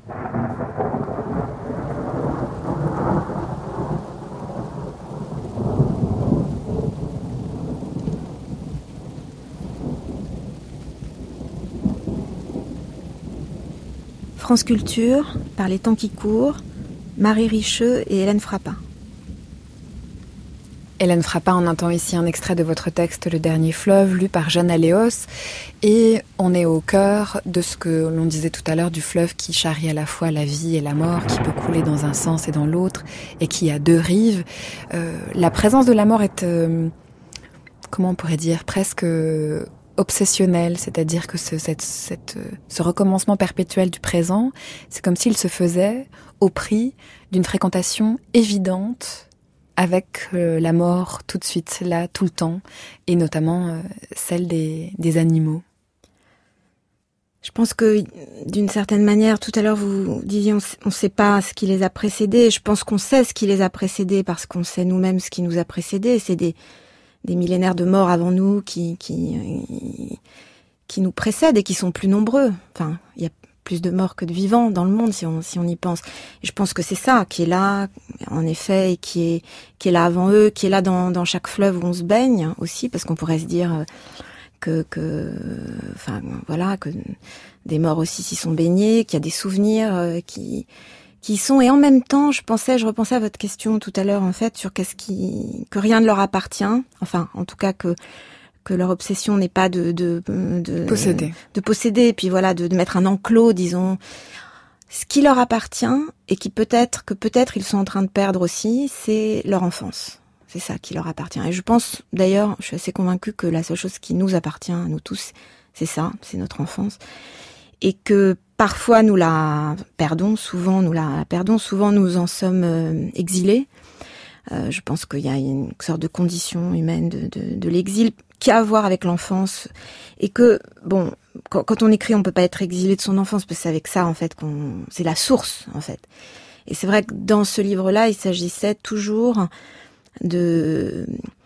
S6: France Culture, par les temps qui courent, Marie Richeux et Hélène Frappin.
S1: Hélène Frappin, on entend ici un extrait de votre texte « Le dernier fleuve » lu par Jeanne Aléos, et on est au cœur de ce que l'on disait tout à l'heure du fleuve qui charrie à la fois la vie et la mort, qui peut couler dans un sens et dans l'autre, et qui a deux rives. Euh, la présence de la mort est, euh, comment on pourrait dire, presque obsessionnel, c'est-à-dire que ce, cette, cette, ce recommencement perpétuel du présent, c'est comme s'il se faisait au prix d'une fréquentation évidente avec euh, la mort tout de suite, là, tout le temps, et notamment euh, celle des, des animaux.
S6: Je pense que, d'une certaine manière, tout à l'heure vous disiez on ne sait pas ce qui les a précédés. Je pense qu'on sait ce qui les a précédés parce qu'on sait nous-mêmes ce qui nous a précédés. C'est des, des millénaires de morts avant nous qui, qui, qui nous précèdent et qui sont plus nombreux. Enfin, il y a plus de morts que de vivants dans le monde si on, si on y pense. Et je pense que c'est ça qui est là, en effet, et qui est, qui est là avant eux, qui est là dans, dans chaque fleuve où on se baigne aussi, parce qu'on pourrait se dire que, que, enfin, voilà, que des morts aussi s'y sont baignés, qu'il y a des souvenirs euh, qui, qui sont, et en même temps, je pensais, je repensais à votre question tout à l'heure, en fait, sur qu'est-ce qui, que rien ne leur appartient, enfin, en tout cas que, que leur obsession n'est pas de, de, de
S1: posséder,
S6: de posséder, et puis voilà, de, de mettre un enclos, disons, ce qui leur appartient, et qui peut-être, que peut-être ils sont en train de perdre aussi, c'est leur enfance. C'est ça qui leur appartient. Et je pense, d'ailleurs, je suis assez convaincue que la seule chose qui nous appartient à nous tous, c'est ça, c'est notre enfance. Et que parfois nous la perdons, souvent nous la perdons, souvent nous en sommes euh, exilés. Euh, je pense qu'il y a une sorte de condition humaine de, de, de l'exil qui a à voir avec l'enfance. Et que, bon, quand, quand on écrit, on peut pas être exilé de son enfance, parce que c'est avec ça, en fait, qu'on, c'est la source, en fait. Et c'est vrai que dans ce livre-là, il s'agissait toujours de,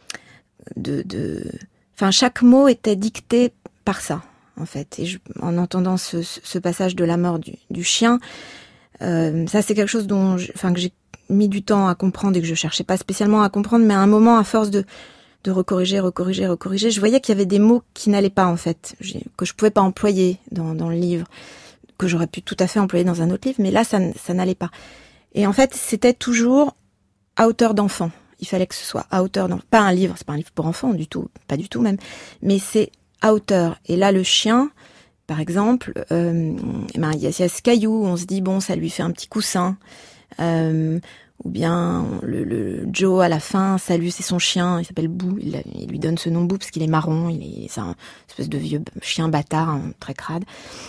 S6: de, de, enfin, chaque mot était dicté par ça, en fait. Et je, en entendant ce, ce passage de la mort du, du chien, euh, ça c'est quelque chose dont, je, enfin, que j'ai mis du temps à comprendre et que je cherchais pas spécialement à comprendre, mais à un moment, à force de, de recorriger, recorriger, recorriger, je voyais qu'il y avait des mots qui n'allaient pas, en fait, que je pouvais pas employer dans, dans le livre, que j'aurais pu tout à fait employer dans un autre livre, mais là, ça, ça n'allait pas. Et en fait, c'était toujours à hauteur d'enfant. Il fallait que ce soit à hauteur d'enfant. Pas un livre, c'est pas un livre pour enfants du tout, pas du tout même, mais c'est à hauteur. Et là, le chien, par exemple, euh, eh ben, il y a, y a ce caillou, on se dit, bon, ça lui fait un petit coussin. Euh, ou bien le, le Joe, à la fin, salue, c'est son chien, il s'appelle Boo, il, il lui donne ce nom Boo parce qu'il est marron, il est, c'est un espèce de vieux chien bâtard, hein, très crade.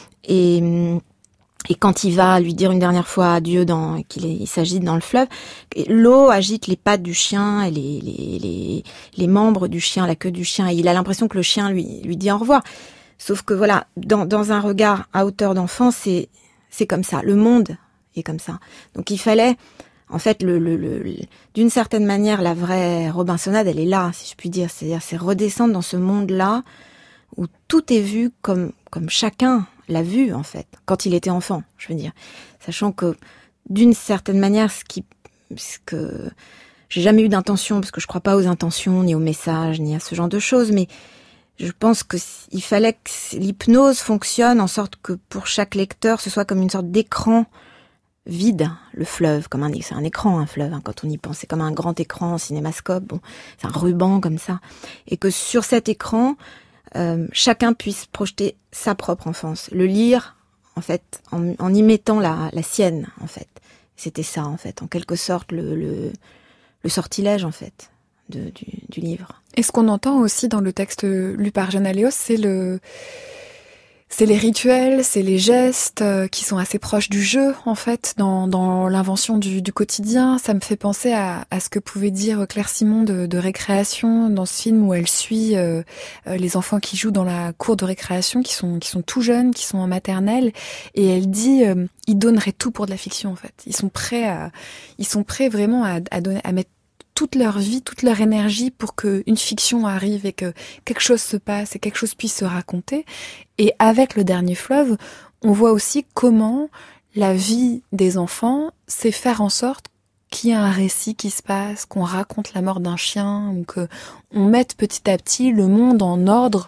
S6: Et... Et quand il va lui dire une dernière fois adieu, dans, qu'il est, il s'agite dans le fleuve, l'eau agite les pattes du chien et les, les, les, les membres du chien, la queue du chien, et il a l'impression que le chien lui, lui dit au revoir. Sauf que voilà, dans, dans un regard à hauteur d'enfant, c'est, c'est comme ça. Le monde est comme ça. Donc il fallait, en fait, le, le, le, le d'une certaine manière, la vraie Robinsonade, elle est là, si je puis dire. C'est-à-dire, c'est redescendre dans ce monde-là où tout est vu comme, comme chacun l'a vu, en fait, quand il était enfant, je veux dire. Sachant que, d'une certaine manière, ce qui, ce que, j'ai jamais eu d'intention, parce que je crois pas aux intentions, ni aux messages, ni à ce genre de choses, mais je pense que il fallait que l'hypnose fonctionne en sorte que pour chaque lecteur, ce soit comme une sorte d'écran vide, le fleuve, comme un, c'est un écran, un fleuve, hein, quand on y pense, c'est comme un grand écran en cinémascope, bon, c'est un ruban comme ça. Et que sur cet écran, Euh, chacun puisse projeter sa propre enfance, le lire en fait en, en y mettant la, la sienne en fait. C'était ça en fait, en quelque sorte le, le, le sortilège en fait de, du, du livre.
S1: Et ce qu'on entend aussi dans le texte lu par Jeanne Alléos, c'est le c'est les rituels, c'est les gestes euh, qui sont assez proches du jeu, en fait, dans, dans l'invention du, du quotidien. Ça me fait penser à, à ce que pouvait dire Claire Simon de, de Récréation dans ce film où elle suit euh, euh, les enfants qui jouent dans la cour de récréation, qui sont qui sont tout jeunes, qui sont en maternelle, et elle dit euh, ils donneraient tout pour de la fiction, en fait. Ils sont prêts à, ils sont prêts vraiment à, à donner, à mettre toute leur vie, toute leur énergie pour que une fiction arrive et que quelque chose se passe et quelque chose puisse se raconter. Et avec le dernier fleuve, on voit aussi comment la vie des enfants, c'est faire en sorte qu'il y ait un récit qui se passe, qu'on raconte la mort d'un chien, ou que on mette petit à petit le monde en ordre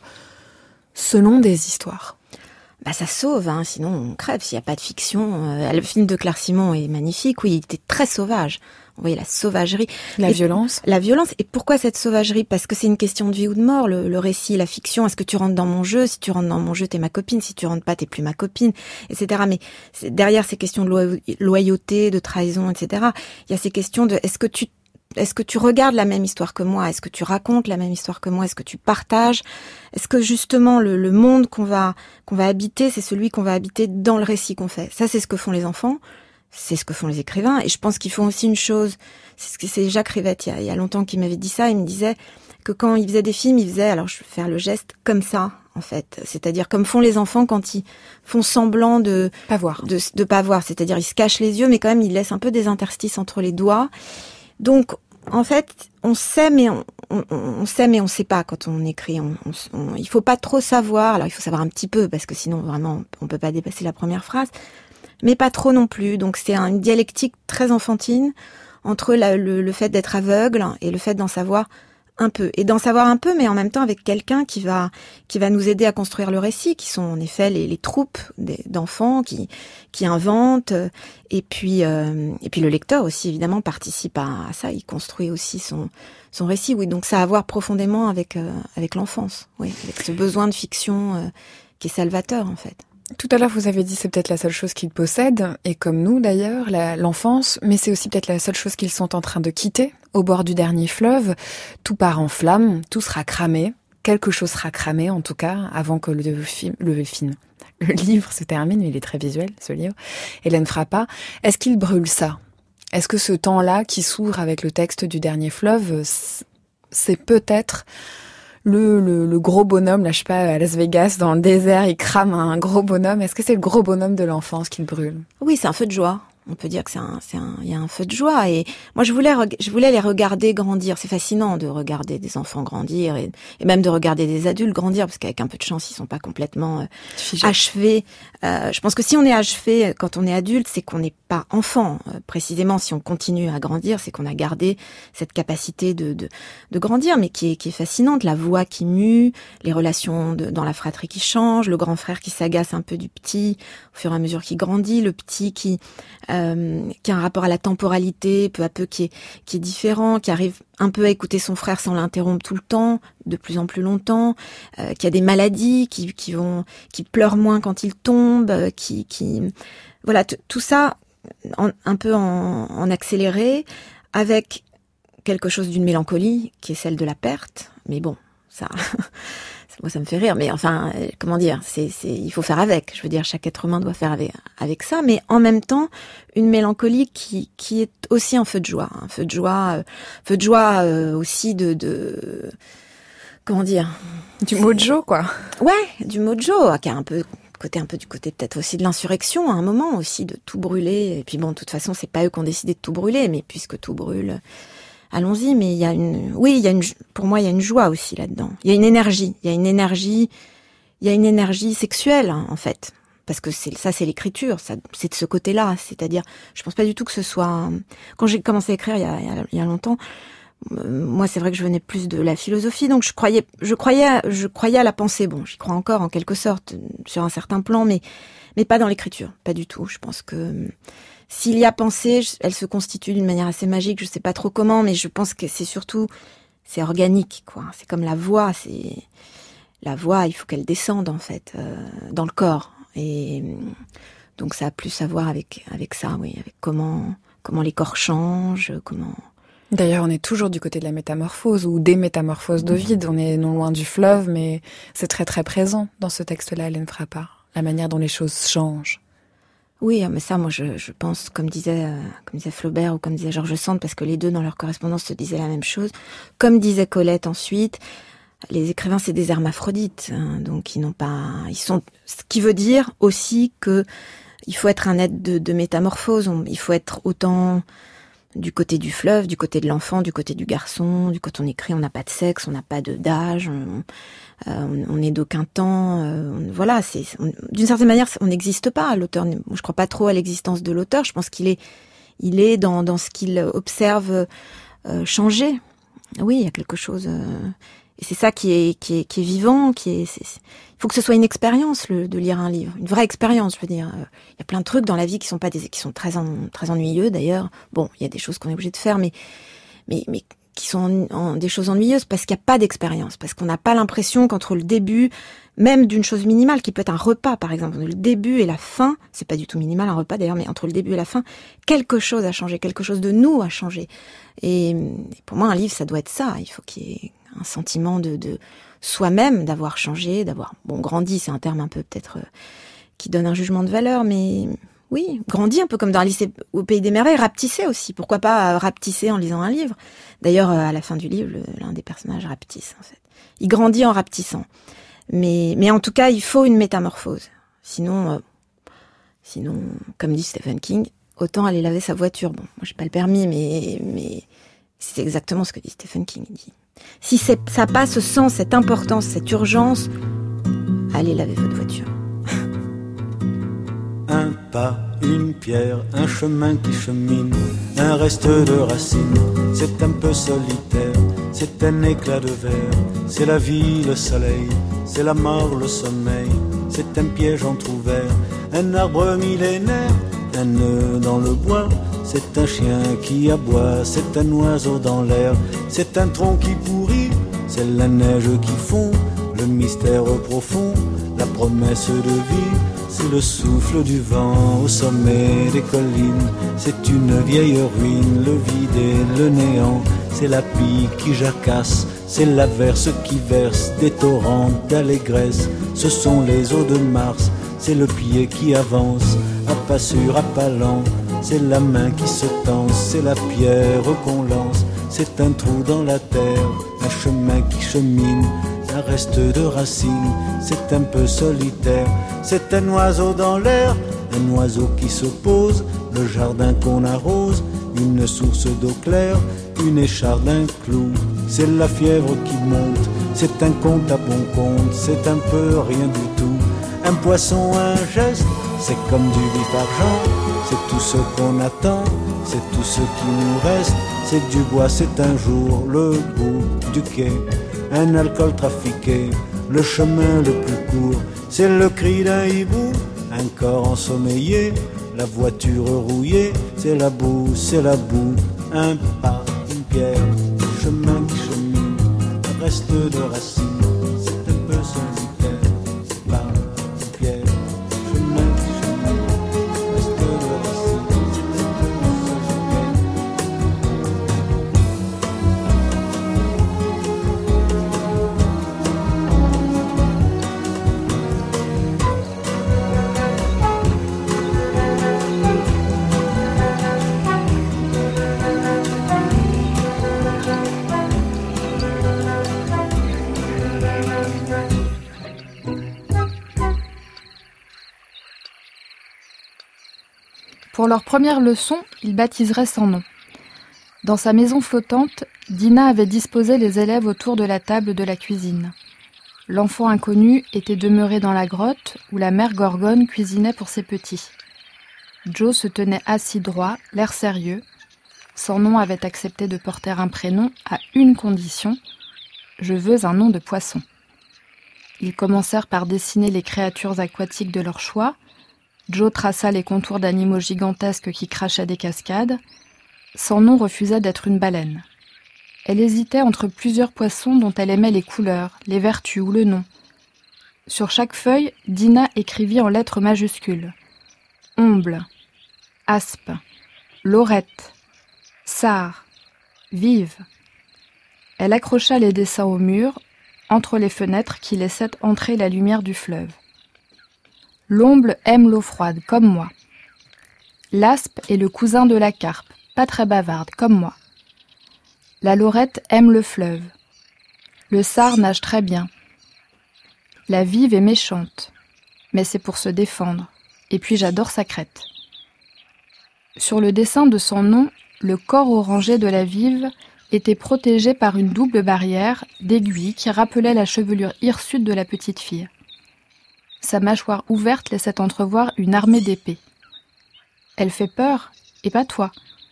S1: selon des histoires.
S6: Bah ça sauve, hein, sinon on crève s'il n'y a pas de fiction. Euh, le film de Claire Simon est magnifique, oui, il était très sauvage. Vous voyez la sauvagerie.
S1: La
S6: et,
S1: violence.
S6: La violence. Et pourquoi cette sauvagerie ? Parce que c'est une question de vie ou de mort, le, le récit, la fiction. Est-ce que tu rentres dans mon jeu ? Si tu rentres dans mon jeu, t'es ma copine. Si tu rentres pas, t'es plus ma copine, et cetera. Mais c'est, derrière ces questions de loyauté, de trahison, et cetera, il y a ces questions de est-ce que tu est-ce que tu regardes la même histoire que moi? Est-ce que tu racontes la même histoire que moi? Est-ce que tu partages? Est-ce que justement le, le monde qu'on va qu'on va habiter, c'est celui qu'on va habiter dans le récit qu'on fait? Ça, c'est ce que font les enfants, c'est ce que font les écrivains. Et je pense qu'ils font aussi une chose. C'est ce que c'est Jacques Rivette il y a, il y a longtemps qui m'avait dit ça. Il me disait que quand il faisait des films, il faisait, alors je vais faire le geste comme ça, en fait. C'est-à-dire comme font les enfants quand ils font semblant de
S1: pas voir,
S6: de, de pas voir. C'est-à-dire ils se cachent les yeux, mais quand même ils laissent un peu des interstices entre les doigts. Donc, en fait, on sait, mais on, on, on sait, mais on sait pas quand on écrit. On, on, on, il faut pas trop savoir. Alors, il faut savoir un petit peu, parce que sinon, vraiment, on peut pas dépasser la première phrase. Mais pas trop non plus. Donc, c'est une dialectique très enfantine entre la, le, le fait d'être aveugle et le fait d'en savoir un peu. Et d'en savoir un peu, mais en même temps avec quelqu'un qui va qui va nous aider à construire le récit, qui sont en effet les, les troupes des, d'enfants qui qui inventent. Et puis euh, et puis le lecteur aussi évidemment participe à, à ça. Il construit aussi son son récit. Oui, donc ça a à voir profondément avec euh, avec l'enfance. Oui, avec ce besoin de fiction euh, qui est salvateur en fait.
S1: Tout à l'heure, vous avez dit c'est peut-être la seule chose qu'ils possèdent, et comme nous d'ailleurs, la, l'enfance, mais c'est aussi peut-être la seule chose qu'ils sont en train de quitter. Au bord du dernier fleuve, tout part en flammes, tout sera cramé, quelque chose sera cramé en tout cas, avant que le film, le film, le livre se termine, il est très visuel ce livre, Hélène Frappa. Est-ce qu'il brûle ça? Est-ce que ce temps-là qui s'ouvre avec le texte du dernier fleuve, c'est peut-être... Le, le, le gros bonhomme, là, je sais pas, à Las Vegas, dans le désert, il crame un gros bonhomme. Est-ce que c'est le gros bonhomme de l'enfance qu'il brûle?
S6: Oui, c'est un feu de joie. On peut dire que c'est un, c'est un, il y a un feu de joie. Et moi, je voulais, je voulais les regarder grandir. C'est fascinant de regarder des enfants grandir et, et même de regarder des adultes grandir, parce qu'avec un peu de chance, ils sont pas complètement euh, achevés. Euh, je pense que si on est achevé quand on est adulte, c'est qu'on n'est pas enfant. Euh, précisément, si on continue à grandir, c'est qu'on a gardé cette capacité de, de, de grandir, mais qui est, qui est fascinante. La voix qui mue, les relations de, dans la fratrie qui changent, le grand frère qui s'agace un peu du petit au fur et à mesure qu'il grandit, le petit qui Euh, qui a un rapport à la temporalité peu à peu qui est qui est différent, qui arrive un peu à écouter son frère sans l'interrompre tout le temps, de plus en plus longtemps, euh, qui a des maladies, qui qui vont qui pleure moins quand il tombe, euh, qui qui voilà t- tout ça en, un peu en, en accéléré, avec quelque chose d'une mélancolie qui est celle de la perte. Mais bon, ça. Moi, ça me fait rire, mais enfin, comment dire, c'est, c'est, il faut faire avec. Je veux dire, chaque être humain doit faire avec, avec ça, mais en même temps, une mélancolie qui, qui est aussi un feu de joie, un feu de joie, euh, feu de joie euh, aussi de, de, comment dire,
S1: du mojo, quoi.
S6: Ouais, du mojo, qui a un peu côté un peu du côté peut-être aussi de l'insurrection, à un moment aussi de tout brûler. Et puis bon, de toute façon, c'est pas eux qui ont décidé de tout brûler, mais puisque tout brûle. Allons-y, mais il y a une, oui, il y a une, pour moi, il y a une joie aussi là-dedans. Il y a une énergie, il y a une énergie, il y a une énergie sexuelle, hein, en fait. Parce que c'est, ça, c'est l'écriture, ça, c'est de ce côté-là. C'est-à-dire, je pense pas du tout que ce soit, quand j'ai commencé à écrire il y a, il y a, il y a longtemps, euh, moi, c'est vrai que je venais plus de la philosophie, donc je croyais, je croyais, je croyais à la pensée. Bon, j'y crois encore, en quelque sorte, sur un certain plan, mais, mais pas dans l'écriture. Pas du tout. Je pense que, s'il y a pensée, elle se constitue d'une manière assez magique, je sais pas trop comment, mais je pense que c'est surtout, c'est organique, quoi. C'est comme la voix, c'est, la voix, il faut qu'elle descende, en fait, euh, dans le corps. Et donc ça a plus à voir avec, avec ça, oui, avec comment, comment les corps changent, comment...
S1: D'ailleurs, on est toujours du côté de la métamorphose, ou des métamorphoses d'Ovide. On est non loin du fleuve, mais c'est très très présent dans ce texte-là, Hélène Frappa. La manière dont les choses changent.
S6: Oui, mais ça, moi, je, je pense, comme disait, euh, comme disait Flaubert ou comme disait Georges Sand, parce que les deux, dans leur correspondance, se disaient la même chose. Comme disait Colette ensuite, les écrivains, c'est des hermaphrodites, hein, donc ils n'ont pas, ils sont, ce qui veut dire aussi que il faut être un être de, de métamorphose. On, il faut être autant du côté du fleuve, du côté de l'enfant, du côté du garçon. Du côté on écrit, on n'a pas de sexe, on n'a pas de d'âge. On, Euh, on, on est d'aucun temps, euh, on, voilà. C'est on, d'une certaine manière, on n'existe pas. L'auteur, je crois pas trop à l'existence de l'auteur. Je pense qu'il est, il est dans dans ce qu'il observe euh, changer. Oui, il y a quelque chose, euh, et c'est ça qui est qui est qui est vivant, qui est. C'est, c'est, il faut que ce soit une expérience le, de lire un livre, une vraie expérience. Je veux dire, euh, il y a plein de trucs dans la vie qui sont pas des, qui sont très en, très ennuyeux d'ailleurs. Bon, il y a des choses qu'on est obligé de faire, mais mais mais qui sont en, en, des choses ennuyeuses parce qu'il n'y a pas d'expérience, parce qu'on n'a pas l'impression qu'entre le début, même d'une chose minimale, qui peut être un repas par exemple, le début et la fin, c'est pas du tout minimal un repas d'ailleurs, mais entre le début et la fin, quelque chose a changé, quelque chose de nous a changé. Et, et pour moi, un livre, ça doit être ça. Il faut qu'il y ait un sentiment de, de soi-même, d'avoir changé, d'avoir bon grandi. C'est un terme un peu peut-être euh, qui donne un jugement de valeur, mais oui, grandi un peu comme dans Alice au Pays des Merveilles, rapetisser aussi. Pourquoi pas euh, rapetisser en lisant un livre? D'ailleurs, euh, à la fin du livre, le, l'un des personnages rapetisse en fait. Il grandit en rapetissant. Mais, mais en tout cas, il faut une métamorphose. Sinon, euh, sinon, comme dit Stephen King, autant aller laver sa voiture. Bon, moi j'ai pas le permis, mais, mais c'est exactement ce que dit Stephen King. Il dit, si c'est, ça passe sans cette importance, cette urgence, allez laver votre voiture.
S10: Un pas, une pierre, un chemin qui chemine, un reste de racines, c'est un peu solitaire, c'est un éclat de verre, c'est la vie, le soleil, c'est la mort, le sommeil, c'est un piège entrouvert, un arbre millénaire, un nœud dans le bois, c'est un chien qui aboie, c'est un oiseau dans l'air, c'est un tronc qui pourrit, c'est la neige qui fond, le mystère profond, la promesse de vie, c'est le souffle du vent au sommet des collines, c'est une vieille ruine, le vide et le néant, c'est la pie qui jacasse, c'est l'averse qui verse des torrents d'allégresse, ce sont les eaux de Mars, c'est le pied qui avance, à pas sûr, à pas lent, c'est la main qui se tense, c'est la pierre qu'on lance, c'est un trou dans la terre, un chemin qui chemine, un reste de racines, c'est un peu solitaire, c'est un oiseau dans l'air, un oiseau qui se pose, le jardin qu'on arrose, une source d'eau claire, une écharde, un clou, c'est la fièvre qui monte, c'est un compte à bon compte, c'est un peu rien du tout, un poisson, un geste, c'est comme du vif argent, c'est tout ce qu'on attend, c'est tout ce qui nous reste, c'est du bois, c'est un jour, le bout du quai, un alcool trafiqué, le chemin le plus court, c'est le cri d'un hibou, un corps ensommeillé, la voiture rouillée, c'est la boue, c'est la boue, un pas, une pierre, un chemin qui chemine, un reste de racines, c'est un peu solitaire, un pas, une pierre, un chemin qui chemine, un reste de racines, c'est un peu solitaire.
S9: Pour leur première leçon, ils baptiseraient sans nom. Dans sa maison flottante, Dina avait disposé les élèves autour de la table de la cuisine. L'enfant inconnu était demeuré dans la grotte où la mère Gorgone cuisinait pour ses petits. Joe se tenait assis droit, l'air sérieux. Sans nom avait accepté de porter un prénom à une condition : je veux un nom de poisson. Ils commencèrent par dessiner les créatures aquatiques de leur choix. Joe traça les contours d'animaux gigantesques qui crachaient des cascades. Sans nom refusait d'être une baleine. Elle hésitait entre plusieurs poissons dont elle aimait les couleurs, les vertus ou le nom. Sur chaque feuille, Dina écrivit en lettres majuscules « Omble »,« Aspe »,« Lorette »,« Sar »,« Vive ». Elle accrocha les dessins au mur, entre les fenêtres qui laissaient entrer la lumière du fleuve. L'omble aime l'eau froide, comme moi. L'aspe est le cousin de la carpe, pas très bavarde, comme moi. La lorette aime le fleuve. Le sar nage très bien. La vive est méchante, mais c'est pour se défendre. Et puis j'adore sa crête. Sur le dessin de son nom, le corps orangé de la vive était protégé par une double barrière d'aiguilles qui rappelait la chevelure hirsute de la petite fille. Sa mâchoire ouverte laissait entrevoir une armée d'épées. Elle fait peur, et pas toi.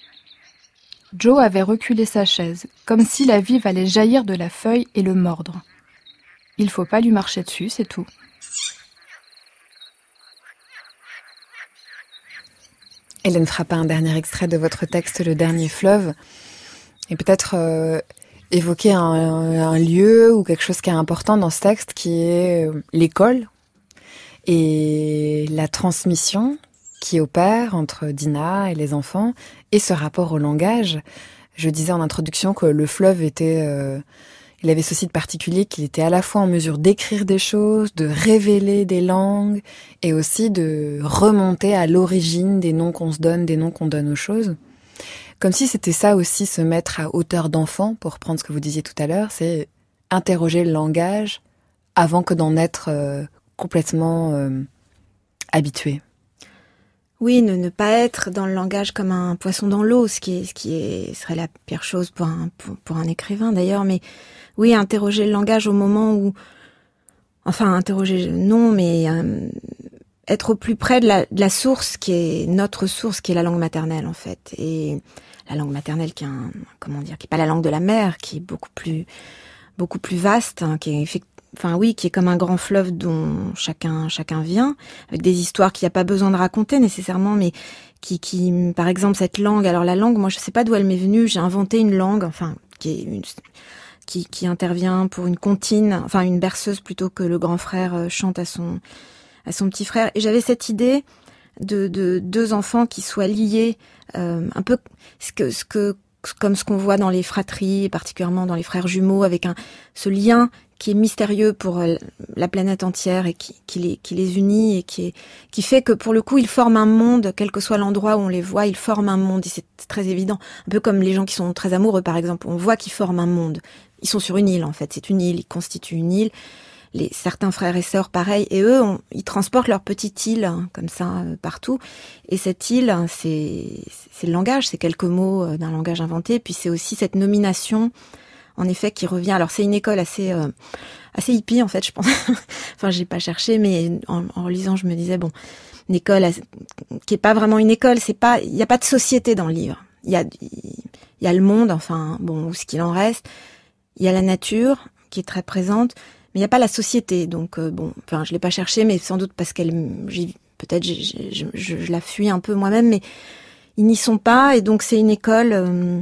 S9: Joe avait reculé sa chaise, comme si la vive allait jaillir de la feuille et le mordre. Il faut pas lui marcher dessus, c'est tout.
S1: Hélène Frappin, un dernier extrait de votre texte, Le Dernier Fleuve. Et peut-être euh, évoquer un, un lieu ou quelque chose qui est important dans ce texte, qui est l'école et la transmission qui opère entre Dina et les enfants, et ce rapport au langage. Je disais en introduction que le fleuve était... Euh, il avait ceci de particulier qu'il était à la fois en mesure d'écrire des choses, de révéler des langues, et aussi de remonter à l'origine des noms qu'on se donne, des noms qu'on donne aux choses. Comme si c'était ça aussi, se mettre à hauteur d'enfant, pour reprendre ce que vous disiez tout à l'heure, c'est interroger le langage avant que d'en être euh, complètement euh, habitué.
S6: Oui, ne, ne pas être dans le langage comme un poisson dans l'eau, ce qui, est, ce qui est, serait la pire chose pour un, pour, pour un écrivain d'ailleurs, mais oui, interroger le langage au moment où... Enfin, interroger, non, mais euh, être au plus près de la, de la source qui est notre source, qui est la langue maternelle en fait. Et la langue maternelle qui est un, comment dire, qui est pas la langue de la mère, qui est beaucoup plus, beaucoup plus vaste, hein, qui est effectivement... Enfin oui, qui est comme un grand fleuve dont chacun chacun vient, avec des histoires qu'il n'y a pas besoin de raconter nécessairement, mais qui, qui, par exemple, cette langue. Alors la langue, moi je sais pas d'où elle m'est venue. J'ai inventé une langue, enfin qui est une, qui, qui intervient pour une comptine, enfin une berceuse plutôt que le grand frère chante à son à son petit frère. Et j'avais cette idée de, de deux enfants qui soient liés, euh, un peu ce que ce que comme ce qu'on voit dans les fratries, particulièrement dans les frères jumeaux, avec un ce lien qui est mystérieux pour la planète entière et qui, qui, les, qui les unit et qui, est, qui fait que pour le coup ils forment un monde, quel que soit l'endroit où on les voit, ils forment un monde et c'est très évident. Un peu comme les gens qui sont très amoureux par exemple, on voit qu'ils forment un monde. Ils sont sur une île en fait, c'est une île, ils constituent une île. Les, certains frères et sœurs pareil, et eux on, ils transportent leur petite île hein, comme ça euh, partout. Et cette île, c'est, c'est le langage, c'est quelques mots euh, d'un langage inventé, puis c'est aussi cette nomination en effet, qui revient. Alors c'est une école assez euh, assez hippie en fait, je pense. Enfin, j'ai pas cherché, mais en, en lisant, je me disais bon, une école qui est pas vraiment une école. C'est pas, il y a pas de société dans le livre. Il y a il y a le monde, enfin bon, ou ce qu'il en reste. Il y a la nature qui est très présente, mais il y a pas la société. Donc euh, bon, enfin je l'ai pas cherché, mais sans doute parce qu'elle, j'ai, peut-être j'ai, j'ai, je, je, je la fuis un peu moi-même, mais ils n'y sont pas et donc c'est une école. Euh,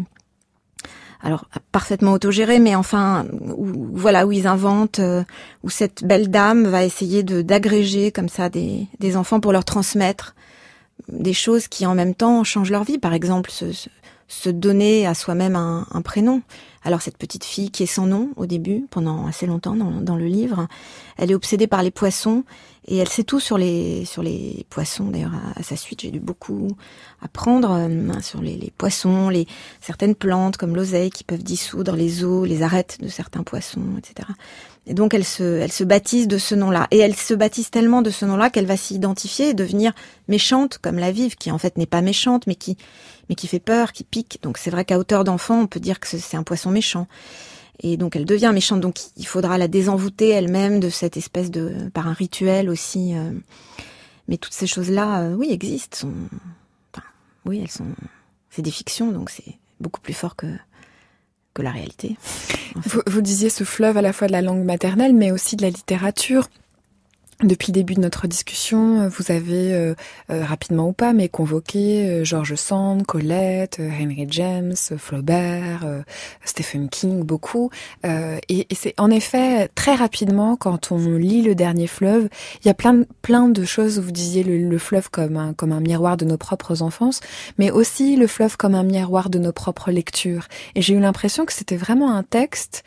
S6: Alors parfaitement autogérée, mais enfin, où, voilà, où ils inventent, euh, où cette belle dame va essayer de d'agréger comme ça des, des enfants pour leur transmettre des choses qui en même temps changent leur vie. Par exemple, se, se, se donner à soi-même un, un prénom. Alors cette petite fille qui est sans nom au début, pendant assez longtemps dans, dans le livre, elle est obsédée par les poissons et elle sait tout sur les sur les poissons. D'ailleurs, à, à sa suite, j'ai dû beaucoup apprendre euh, sur les, les poissons, les certaines plantes comme l'oseille qui peuvent dissoudre les os, les arêtes de certains poissons, et cetera. Et donc elle se elle se baptise de ce nom-là et elle se baptise tellement de ce nom-là qu'elle va s'identifier et devenir méchante comme la Vive, qui en fait n'est pas méchante, mais qui mais qui fait peur, qui pique. Donc c'est vrai qu'à hauteur d'enfant, on peut dire que c'est un poisson méchant. Et donc elle devient méchante, donc il faudra la désenvoûter elle-même de cette espèce de... par un rituel aussi. Euh, mais toutes ces choses-là, euh, oui, existent. Sont, enfin, oui, elles sont... C'est des fictions, donc c'est beaucoup plus fort que, que la réalité. En fait.
S1: Vous, vous disiez ce fleuve à la fois de la langue maternelle, mais aussi de la littérature. Depuis le début de notre discussion, vous avez, euh, euh, rapidement ou pas, mais convoqué euh, George Sand, Colette, euh, Henry James, Flaubert, euh, Stephen King, beaucoup. Euh, et, et c'est en effet très rapidement, quand on lit Le Dernier Fleuve, il y a plein, plein de choses. Vous disiez le, le fleuve comme un, comme un miroir de nos propres enfances, mais aussi le fleuve comme un miroir de nos propres lectures. Et j'ai eu l'impression que c'était vraiment un texte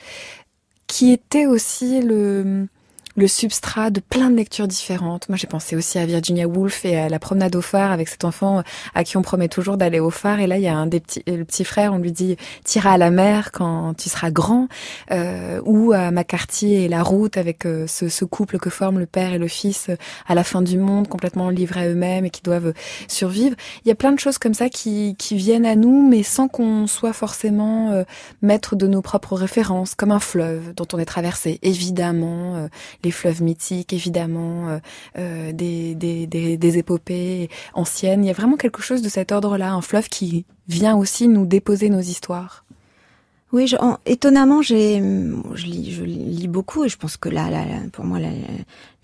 S1: qui était aussi le... le substrat de plein de lectures différentes. Moi, j'ai pensé aussi à Virginia Woolf et à la promenade au phare avec cet enfant à qui on promet toujours d'aller au phare. Et là, il y a un des petits, le petit frère, on lui dit « t'iras à la mer quand tu seras grand euh, ». Ou à McCarthy et la route avec euh, ce, ce couple que forment le père et le fils euh, à la fin du monde, complètement livrés à eux-mêmes et qui doivent survivre. Il y a plein de choses comme ça qui, qui viennent à nous, mais sans qu'on soit forcément euh, maître de nos propres références, comme un fleuve dont on est traversé. Évidemment, euh, les fleuves mythiques, évidemment, euh, euh, des, des, des, des épopées anciennes. Il y a vraiment quelque chose de cet ordre-là, un fleuve qui vient aussi nous déposer nos histoires.
S6: Oui, je, en, étonnamment, j'ai, je lis, je lis beaucoup et je pense que là, là, là pour moi, la, la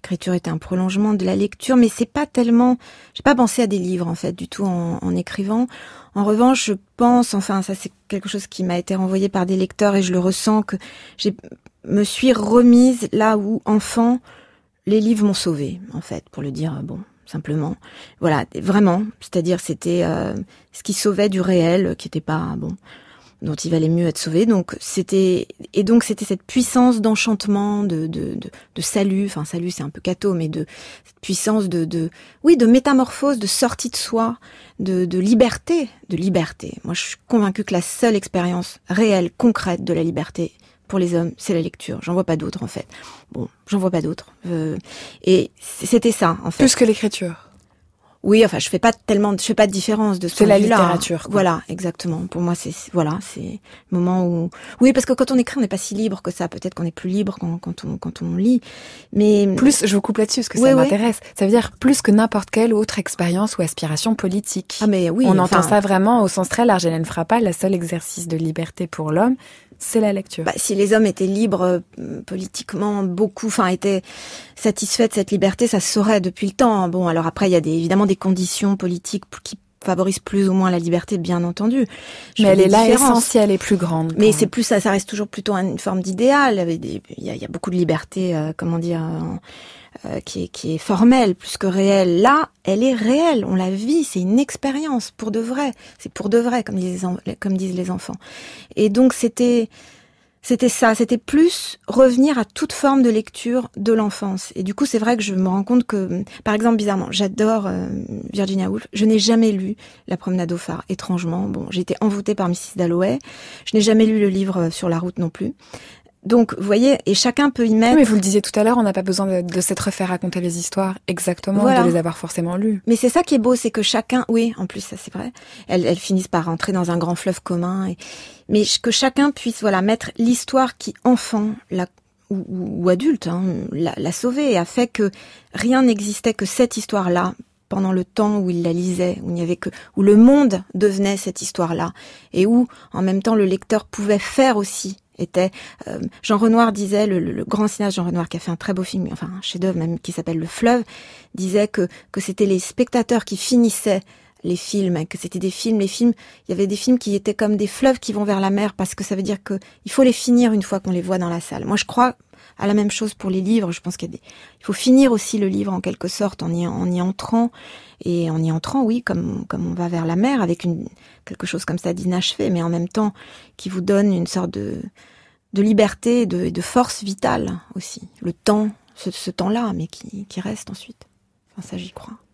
S6: l'écriture était un prolongement de la lecture, mais c'est pas tellement... J'ai pas pensé à des livres, en fait, du tout en, en écrivant. En revanche, je pense, enfin, ça c'est quelque chose qui m'a été renvoyé par des lecteurs et je le ressens, que je me suis remise là où, enfant, les livres m'ont sauvée, en fait, pour le dire, bon... simplement. Voilà, vraiment. C'est-à-dire, c'était euh, ce qui sauvait du réel, qui était pas, bon, dont il valait mieux être sauvé. Donc, c'était, et donc, c'était cette puissance d'enchantement, de, de, de, de salut. Enfin, salut, c'est un peu catho, mais de cette puissance de, de, oui, de métamorphose, de sortie de soi, de, de liberté, de liberté. Moi, je suis convaincue que la seule expérience réelle, concrète de la liberté, pour les hommes, c'est la lecture. J'en vois pas d'autres, en fait. Bon, j'en vois pas d'autres. Euh, et c'était ça, en fait.
S1: Plus que l'écriture.
S6: Oui, enfin, je fais pas tellement, je fais pas de différence de ce
S1: C'est la
S6: point de vue-là,
S1: littérature.
S6: Hein. Voilà, exactement. Pour moi, c'est, voilà, c'est le moment où, oui, parce que quand on écrit, on n'est pas si libre que ça. Peut-être qu'on est plus libre quand, quand on, quand on lit. Mais
S1: plus, je vous coupe là-dessus parce que
S6: oui,
S1: ça
S6: oui.
S1: m'intéresse. Ça veut dire plus que n'importe quelle autre expérience ou aspiration politique.
S6: Ah, mais oui.
S1: On
S6: enfin,
S1: entend ça vraiment au sens très large. Hélène Frappal, la seule exercice de liberté pour l'homme, c'est la lecture.
S6: Bah, si les hommes étaient libres euh, politiquement, beaucoup, enfin, étaient satisfaits de cette liberté, ça se saurait depuis le temps. Bon, alors après, il y a des, évidemment des conditions politiques qui favorisent plus ou moins la liberté, bien entendu. Je
S1: mais elle est là
S6: différences.
S1: essentielle et plus grande.
S6: Mais c'est plus ça, ça reste toujours plutôt une forme d'idéal. Il y a, il y a beaucoup de liberté, euh, comment dire, euh, qui est, qui est formelle plus que réelle. Là, elle est réelle. On la vit. C'est une expérience pour de vrai. C'est pour de vrai, comme disent, comme disent les enfants. Et donc c'était, c'était ça. C'était plus revenir à toute forme de lecture de l'enfance. Et du coup, c'est vrai que je me rends compte que, par exemple, bizarrement, j'adore euh, Virginia Woolf. Je n'ai jamais lu La promenade au phare, étrangement. Bon, j'ai été envoûtée par missus Dalloway. Je n'ai jamais lu le livre Sur la route non plus. Donc, vous voyez, et chacun peut y mettre...
S1: Oui, mais vous le disiez tout à l'heure, on n'a pas besoin de, de s'être fait raconter les histoires exactement,
S6: voilà.
S1: de les avoir forcément lues.
S6: Mais c'est ça qui est beau, c'est que chacun... Oui, en plus, ça c'est vrai. Elles, elles finissent par rentrer dans un grand fleuve commun. Et... Mais que chacun puisse voilà mettre l'histoire qui, enfant, la, ou, ou adulte, hein, l'a, l'a sauvée et a fait que rien n'existait que cette histoire-là pendant le temps où il la lisait, où il n'y avait que, où le monde devenait cette histoire-là, et où, en même temps, le lecteur pouvait faire aussi. Était euh, Jean Renoir disait, le, le, le grand cinéaste Jean Renoir qui a fait un très beau film, enfin un chef-d'œuvre même qui s'appelle Le Fleuve, disait que que c'était les spectateurs qui finissaient les films, que c'était des films, les films, il y avait des films qui étaient comme des fleuves qui vont vers la mer parce que ça veut dire que il faut les finir une fois qu'on les voit dans la salle. Moi je crois à la même chose pour les livres. Je pense qu'il y a des, il faut finir aussi le livre en quelque sorte en y en y entrant et en y entrant, oui, comme comme on va vers la mer avec une quelque chose comme ça d'inachevé, mais en même temps qui vous donne une sorte de de liberté et de, de force vitale aussi. Le temps, ce, ce temps-là, mais qui, qui reste ensuite. Enfin, ça, j'y crois.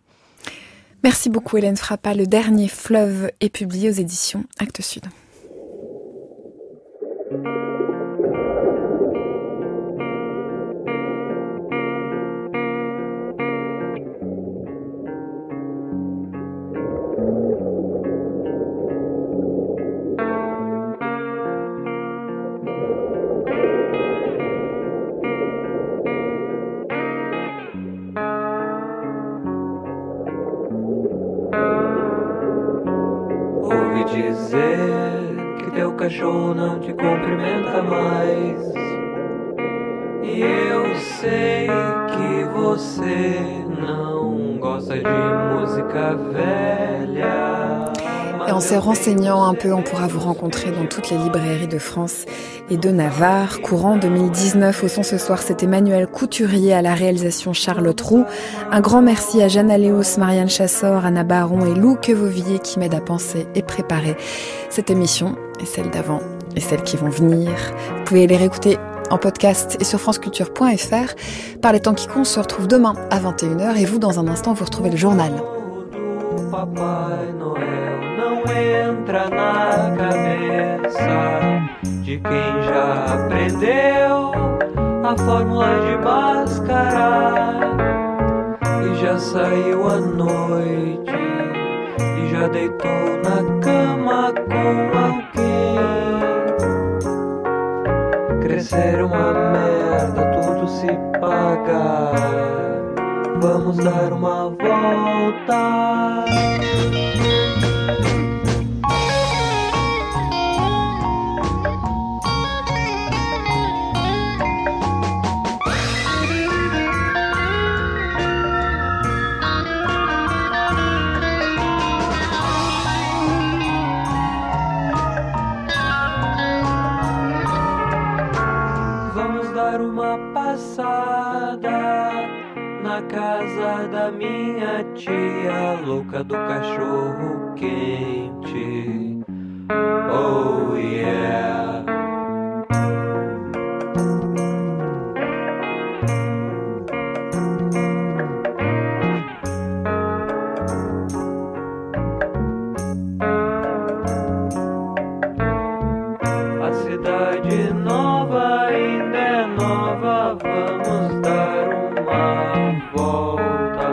S1: Merci beaucoup, Hélène Frappal. Le dernier fleuve est publié aux éditions Actes Sud.
S11: Dizer que teu cachorro não te cumprimenta mais. E eu sei que você não gosta de música velha.
S1: Et en se renseignant un peu, on pourra vous rencontrer dans toutes les librairies de France et de Navarre. Courant deux mille dix-neuf, au son ce soir, c'est Emmanuel Couturier, à la réalisation Charlotte Roux. Un grand merci à Jeanne Aléos, Marianne Chassor, Anna Baron et Lou Quevovillier qui m'aident à penser et préparer cette émission et celle d'avant et celles qui vont venir. Vous pouvez les réécouter en podcast et sur franceculture point f r. Par les temps qui comptent, on se retrouve demain à vingt et une heures et vous, dans un instant, vous retrouvez le journal.
S11: Papai Noel não entra na cabeça de quem já aprendeu a fórmula de mascarar e já saiu à noite e já deitou na cama com alguém. Crescer uma merda, tudo se paga. Vamos dar uma volta. da minha tia, louca do cachorro quente. Oh yeah. A cidade nova ainda é nova, vamos dar uma volta.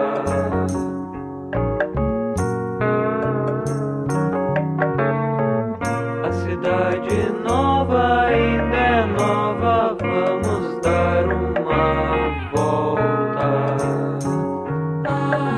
S11: A cidade nova ainda é nova, vamos dar uma volta. Ah.